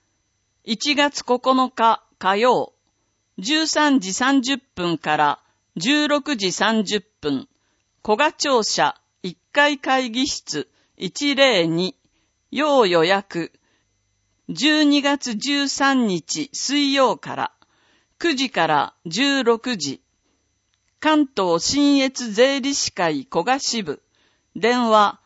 。1月9日火曜。13時30分から16時30分、古賀庁舎1階会議室102、要予約。12月13日水曜から9時から16時、関東信越税理士会古賀支部、電話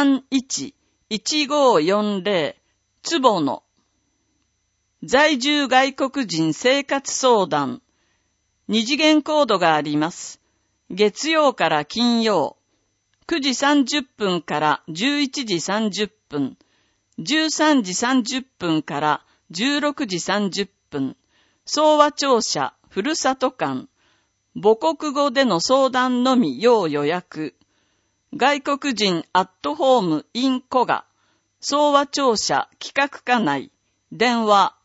31-1540、坪野。在住外国人生活相談。二次元コードがあります。月曜から金曜。9時30分から11時30分。13時30分から16時30分。総和庁舎ふるさと館。母国語での相談のみ要予約。外国人アットホーム in 古賀。総和庁舎企画課内。電話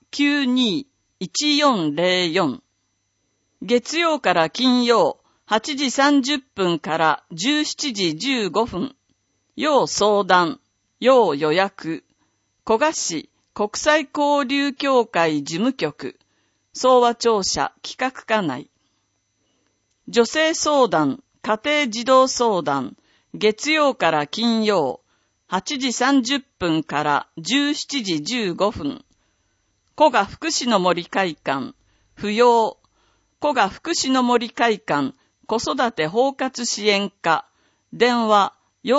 92-1404。月曜から金曜8時30分から17時15分。要相談、要予約。古賀市国際交流協会事務局。総和庁舎企画課内。女性相談、家庭児童相談。月曜から金曜8時30分から17時15分。古賀福祉の森会館、扶養、古賀福祉の森会館、子育て包括支援課、電話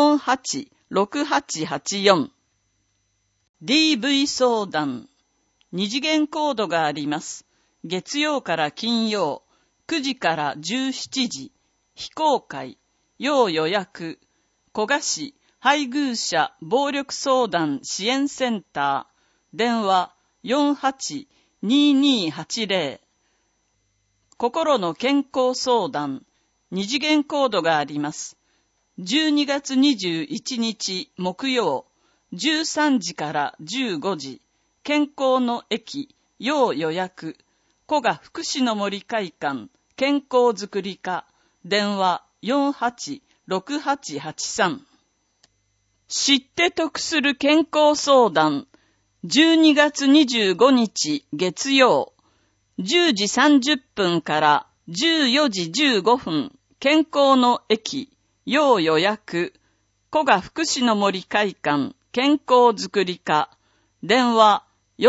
486884。DV 相談、二次元コードがあります。月曜から金曜、9時から17時、非公開、要予約、古賀市配偶者暴力相談支援センター、電話48-2280。 心の健康相談、二次元コードがあります。12月21日木曜、13時から15時、健康の駅、要予約、古賀福祉の森会館、健康づくり課、電話486883。知って得する健康相談、12月25日月曜、10時30分から14時15分、健康の駅、要予約、古賀福祉の森会館、健康づくり課、電話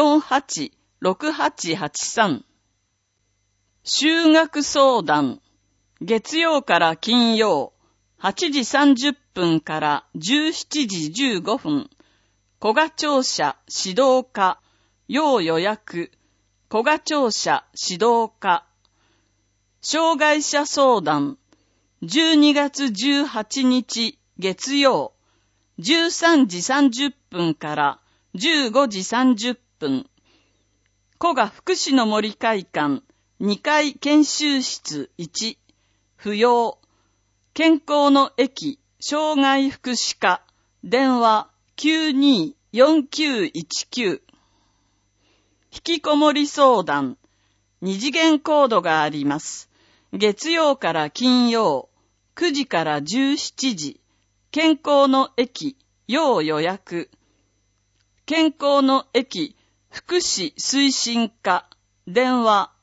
486883。修学相談、月曜から金曜、8時30分から17時15分、古賀庁舎指導課、要予約、古賀庁舎指導課。障害者相談、12月18日月曜、13時30分から15時30分、古賀福祉の森会館2階研修室1、不要、健康の駅、障害福祉課、電話924919。引きこもり相談、二次元コードがあります。月曜から金曜、9時から17時、健康の駅、要予約。健康の駅、福祉推進課、電話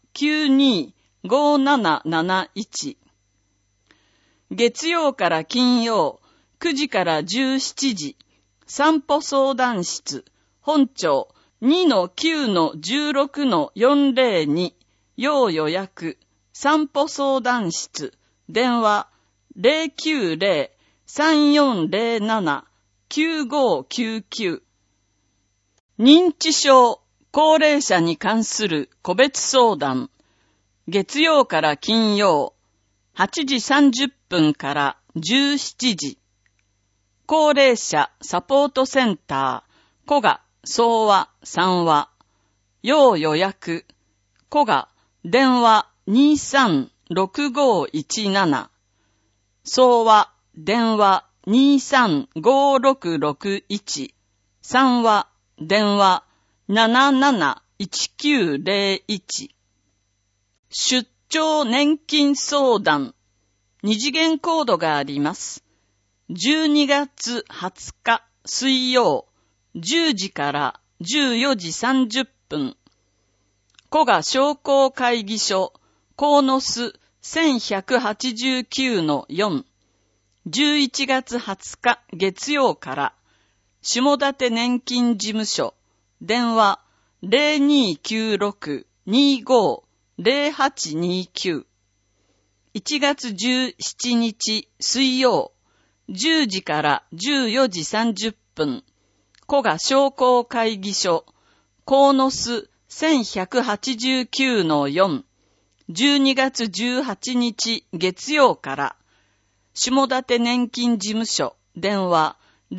925771。月曜から金曜、9時から17時、散歩相談室、本庁 2-9-16-402、要予約、散歩相談室、電話090-3407-9599。認知症、高齢者に関する個別相談、月曜から金曜、8時30分から17時、高齢者サポートセンター、古賀総和3話、要予約、古賀、電話236517、総和、電話235661、3話、電話771901。出張年金相談、二次元コードがあります。12月20日水曜、10時から14時30分、古賀商工会議所、鴻巣1189-4、11月20日月曜から、下館年金事務所、電話0296-25-0829。1月17日水曜、10時から14時30分、古賀商工会議所、鴻巣1189-4、12月18日月曜から、下館年金事務所、電話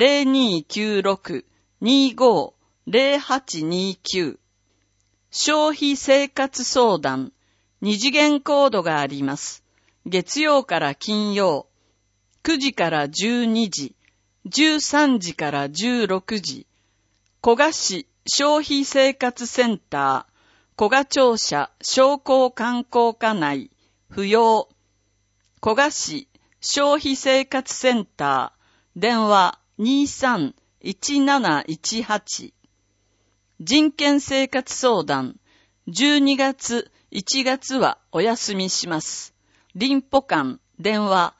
0296-25-0829。消費生活相談、二次元コードがあります。月曜から金曜、9時から12時、13時から16時、古賀市消費生活センター、古賀庁舎商工観光課内、不要、古賀市消費生活センター、電話231718。人権生活相談、12月、1月はお休みします。林保館、電話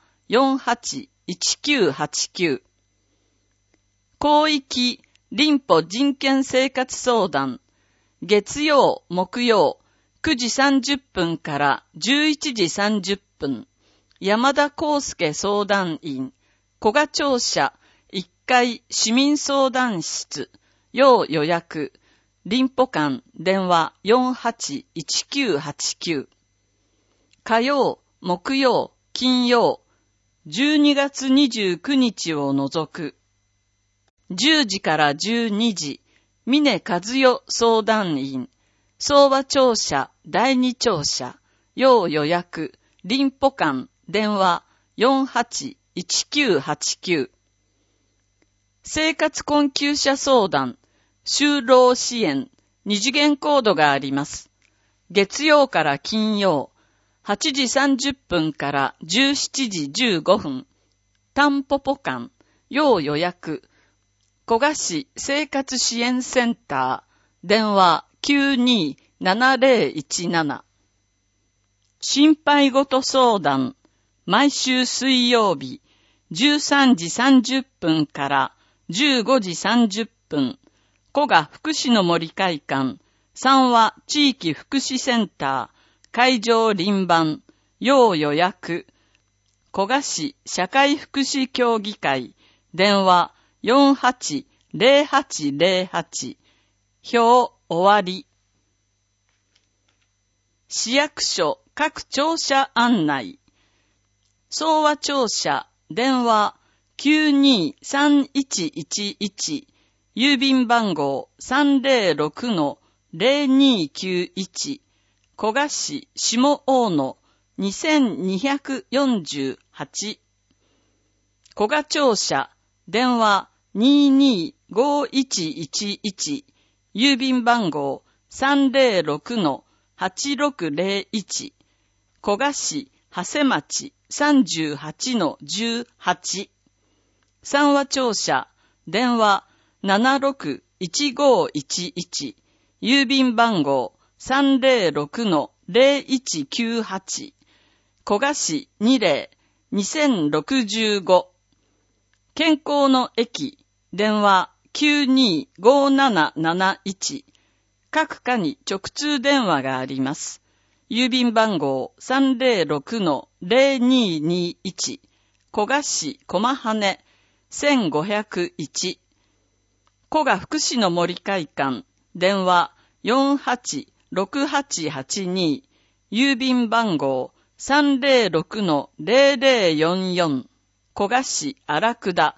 481989。広域、林保人権生活相談、月曜、木曜、9時30分から11時30分、山田康介相談員、古賀庁舎1階市民相談室、要予約、林保館、電話481989。火曜、木曜、金曜、12月29日を除く。10時から12時、峰和代相談員、相和庁舎第二庁舎、 要予約、林保館、電話481989。生活困窮者相談、就労支援、2次元コードがあります。月曜から金曜、8時30分から17時15分。タンポポ館、要予約。古賀市生活支援センター、電話927017。心配事相談、毎週水曜日、13時30分から15時30分。古賀福祉の森会館、三和地域福祉センター、会場輪番、要予約。古賀市社会福祉協議会、電話480808。表終わり。市役所各庁舎案内。総和庁舎、電話923111。郵便番号 306-0291。古賀市下大野2248。古賀庁舎、電話225111。郵便番号 306-8601。古賀市長谷町38-18。三和庁舎、電話761511。郵便番号 306-0198。古賀市二霊2065。健康の駅、電話925771。各課に直通電話があります。郵便番号 306-0221。古賀市駒羽1501。古賀福祉の森会館、電話486882。郵便番号 306-0044。古賀市荒倉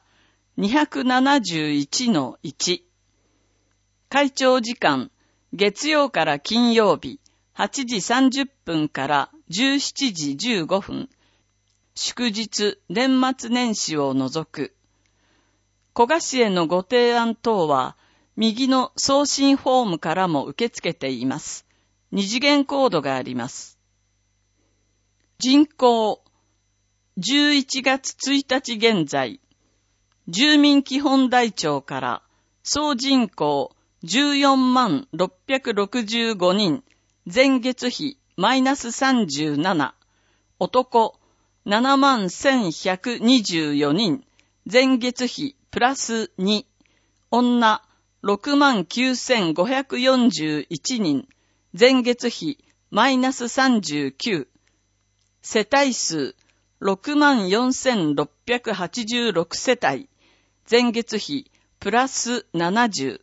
271-1。会長時間、月曜から金曜日、8時30分から17時15分。祝日、年末年始を除く。古賀市へのご提案等は、右の送信フォームからも受け付けています。2次元コードがあります。人口、11月1日現在、住民基本台帳から総人口140665人、前月比マイナス37、男71124人、前月比プラス2、女69541人、前月比マイナス39、世帯数64686世帯、前月比プラス70。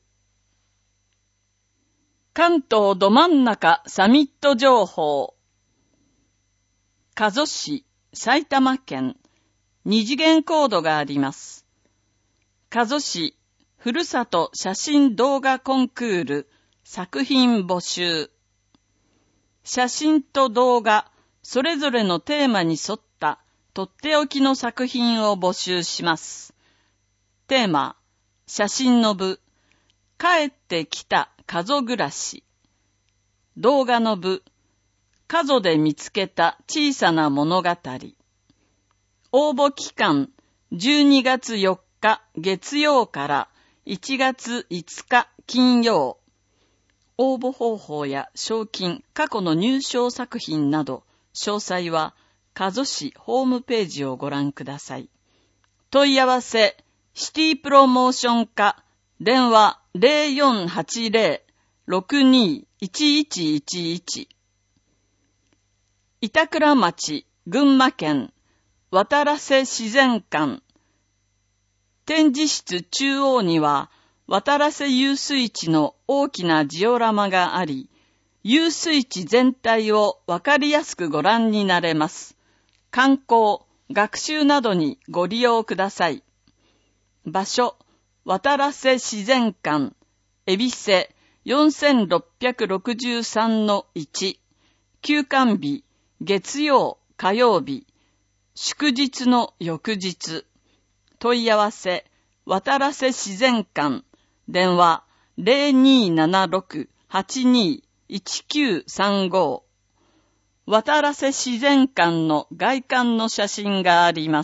関東ど真ん中サミット情報。加須市、埼玉県、2次元コードがあります。加須市、ふるさと写真動画コンクール、作品募集。写真と動画、それぞれのテーマに沿ったとっておきの作品を募集します。テーマ、写真の部、帰ってきた加須暮らし。動画の部、加須で見つけた小さな物語。応募期間、12月4日月曜から1月5日金曜。応募方法や賞金、過去の入賞作品など、詳細は加須市ホームページをご覧ください。問い合わせ、シティプロモーション課、電話 0480-621111。板倉町、群馬県、渡良瀬自然館。展示室中央には、渡良瀬遊水地の大きなジオラマがあり、遊水地全体をわかりやすくご覧になれます。観光、学習などにご利用ください。場所、渡良瀬自然館、恵比寿 4663-1。休館日、 月曜、火曜日、祝日の翌日。問い合わせ、渡良瀬自然館、電話 0276-82-1935。渡良瀬自然館の外観の写真があります。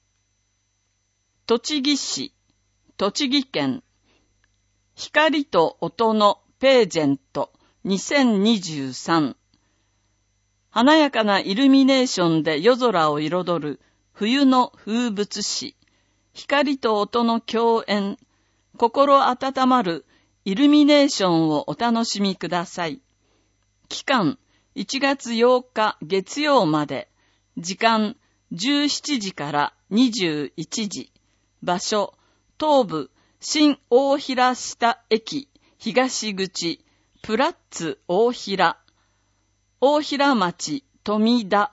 栃木市、栃木県、光と音のページェント2023。華やかなイルミネーションで夜空を彩る冬の風物詩、光と音の共演、心温まるイルミネーションをお楽しみください。期間1月8日月曜まで、時間17時から21時、場所東武新大平下駅東口プラッツ大平、大平町富田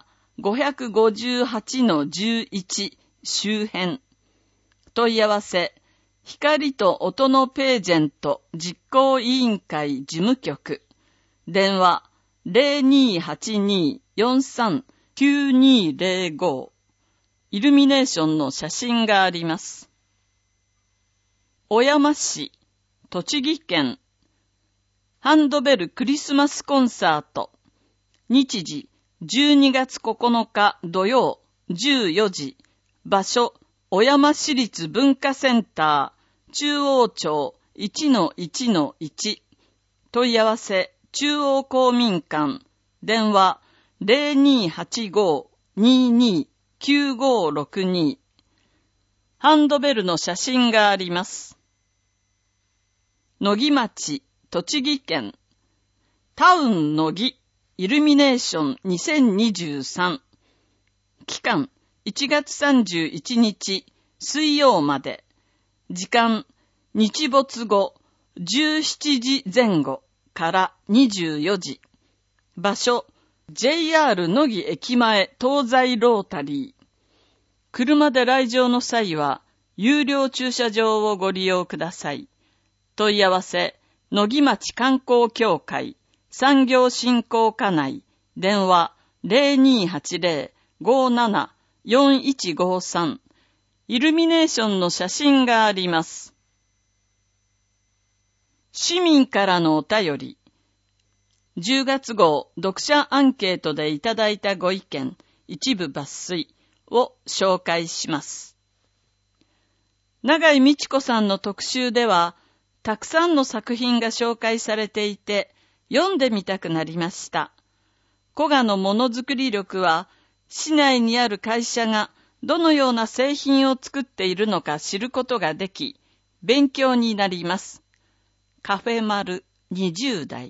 558-11 周辺。問い合わせ、光と音のページェント実行委員会事務局。電話 0282-43-9205。イルミネーションの写真があります。小山市、栃木県。ハンドベルクリスマスコンサート。日時、12月9日土曜、14時。場所、小山市立文化センター、中央町 1-1-1。問い合わせ、中央公民館。電話、0285-22-9562。ハンドベルの写真があります。野木町、栃木県。タウン野木イルミネーション2023。期間1月31日水曜まで。時間日没後17時前後から24時。場所 JR 野木駅前東西ロータリー。車で来場の際は有料駐車場をご利用ください。問い合わせ、野木町観光協会産業振興課内。電話 0280-57-4153。イルミネーションの写真があります。市民からのお便り。10月号読者アンケートでいただいたご意見、一部抜粋を紹介します。永井美智子さんの特集では、たくさんの作品が紹介されていて、読んでみたくなりました。古賀のものづくり力は、市内にある会社がどのような製品を作っているのか知ることができ、勉強になります。カフェ丸20代。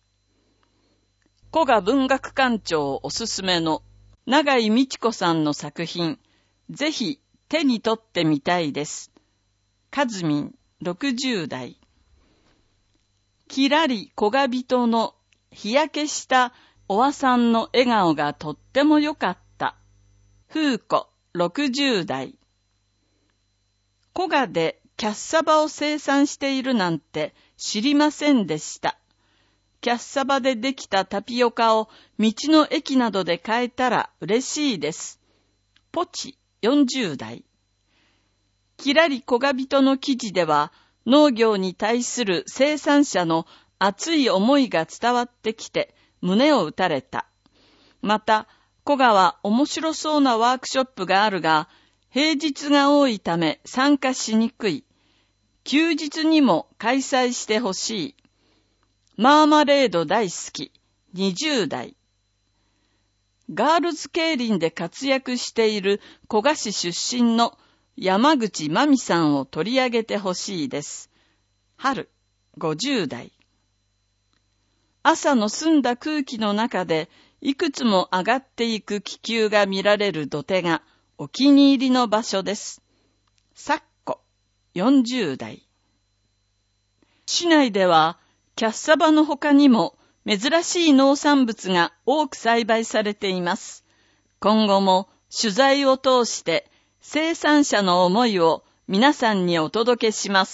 古賀文学館長おすすめの永井美智子さんの作品、ぜひ手に取ってみたいです。かずみん60代。きらり小が人の日焼けしたおわさんの笑顔がとってもよかった。風子60代。古賀でキャッサバを生産しているなんて知りませんでした。キャッサバでできたタピオカを道の駅などで買えたら嬉しいです。ポチ40代。きらり小が人の記事では、農業に対する生産者の熱い思いが伝わってきて胸を打たれた。また、古賀は面白そうなワークショップがあるが、平日が多いため参加しにくい。休日にも開催してほしい。マーマレード大好き、20代。ガールズ競輪で活躍している古賀市出身の山口真美さんを取り上げてほしいです。春、50代。朝の澄んだ空気の中でいくつも上がっていく気球が見られる土手がお気に入りの場所です。さっこ、40代。市内ではキャッサバの他にも珍しい農産物が多く栽培されています。今後も取材を通して生産者の思いを皆さんにお届けします。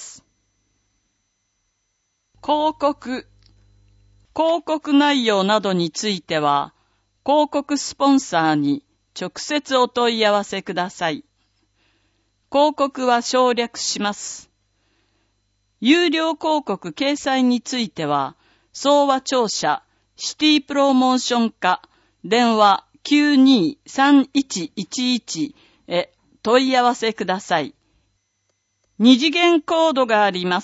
広告内容などについては、 広告スポンサーに直接お問い合わせください。広告は省略します。有料広告掲載については、総和庁舎シティプロモーション課電話 923111 へ問い合わせください。二次元コードがあります。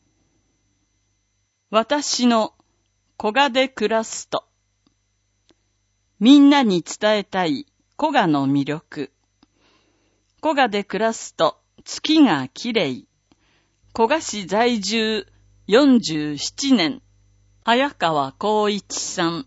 私の古賀で暮らすと。みんなに伝えたい古賀の魅力。古賀で暮らすと月がきれい。古賀市在住47年。早川光一さん。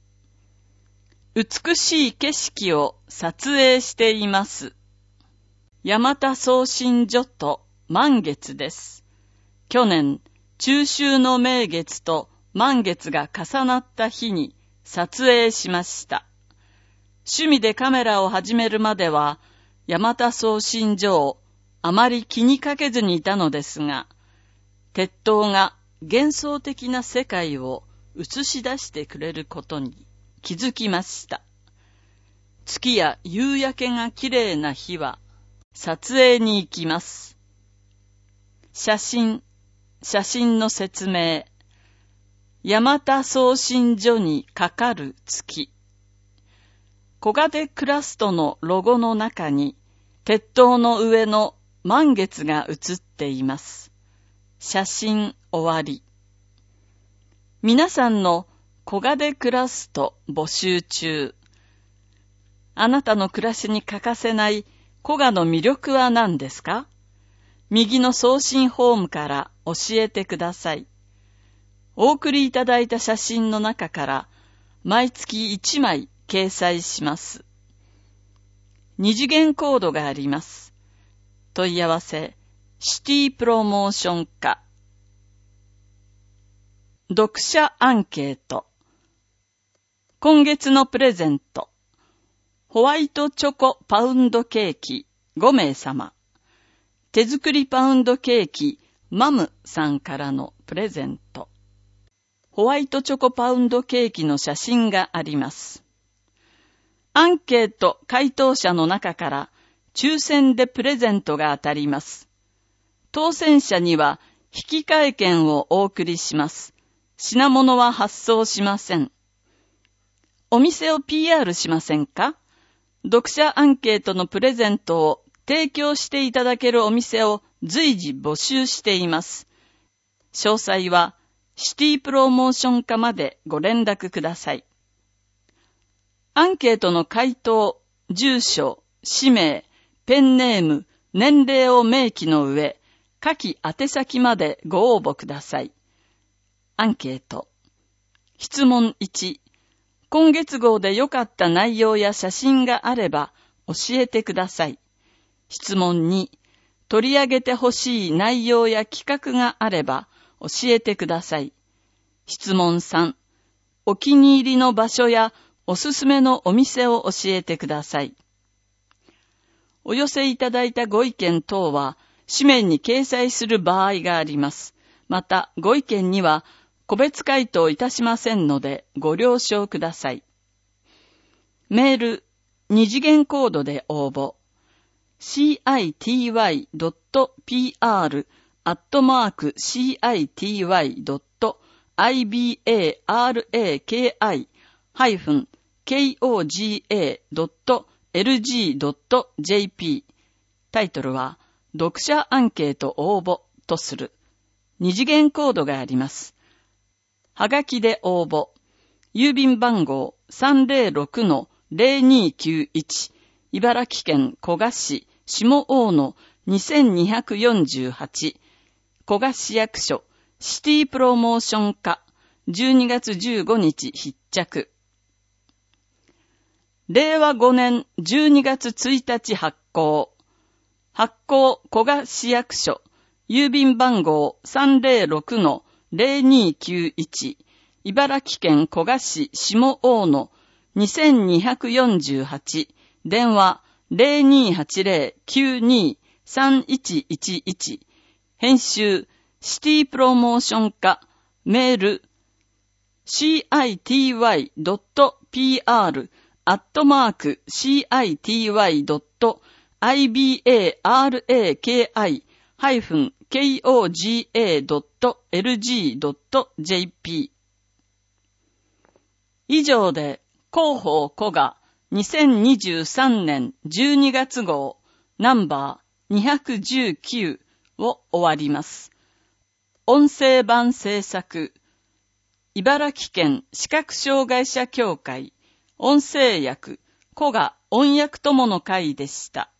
美しい景色を撮影しています。山田送信所と満月です。去年、中秋の名月と満月が重なった日に撮影しました。趣味でカメラを始めるまでは、山田送信所をあまり気にかけずにいたのですが、鉄塔が幻想的な世界を映し出してくれることに気づきました。月や夕焼けがきれいな日は撮影に行きます。写真の説明。山田送信所にかかる月。古賀でクラストのロゴの中に鉄塔の上の満月が写っています。写真終わり。皆さんの古賀で暮らすと募集中。あなたの暮らしに欠かせない古賀の魅力は何ですか？右の送信フォームから教えてください。お送りいただいた写真の中から毎月1枚掲載します。二次元コードがあります。問い合わせ、シティプロモーション課。読者アンケート。今月のプレゼント。ホワイトチョコパウンドケーキ5名様。手作りパウンドケーキマムさんからのプレゼント。ホワイトチョコパウンドケーキの写真があります。アンケート回答者の中から抽選でプレゼントが当たります。当選者には引換券をお送りします。品物は発送しません。お店を PR しませんか？読者アンケートのプレゼントを提供していただけるお店を随時募集しています。詳細はシティプロモーション課までご連絡ください。アンケートの回答、住所、氏名、ペンネーム、年齢を明記の上、下記宛先までご応募ください。アンケート。質問1。今月号で良かった内容や写真があれば教えてください。質問2。取り上げてほしい内容や企画があれば教えてください。質問3。お気に入りの場所やおすすめのお店を教えてください。お寄せいただいたご意見等は紙面に掲載する場合があります。また、ご意見には個別回答いたしませんのでご了承ください。メール、二次元コードで応募。city.pr@city.ibarakikai-koga.lg.jp タイトルは、読者アンケート応募とする。二次元コードがあります。はがきで応募。郵便番号 306-0291 茨城県古河市下大野2248古河市役所シティプロモーション課12月15日必着。令和5年12月1日発行。発行古河市役所郵便番号 306-0291 茨城県古河市下大野2248電話 0280-923111 編集シティプロモーション課メール city.baraki.city.ibaraki.city.koga.lg.jp 以上で広報コガ2023年12月号ナンバー219を終わります。音声版制作茨城県視覚障害者協会音声訳コガ音訳友の会でした。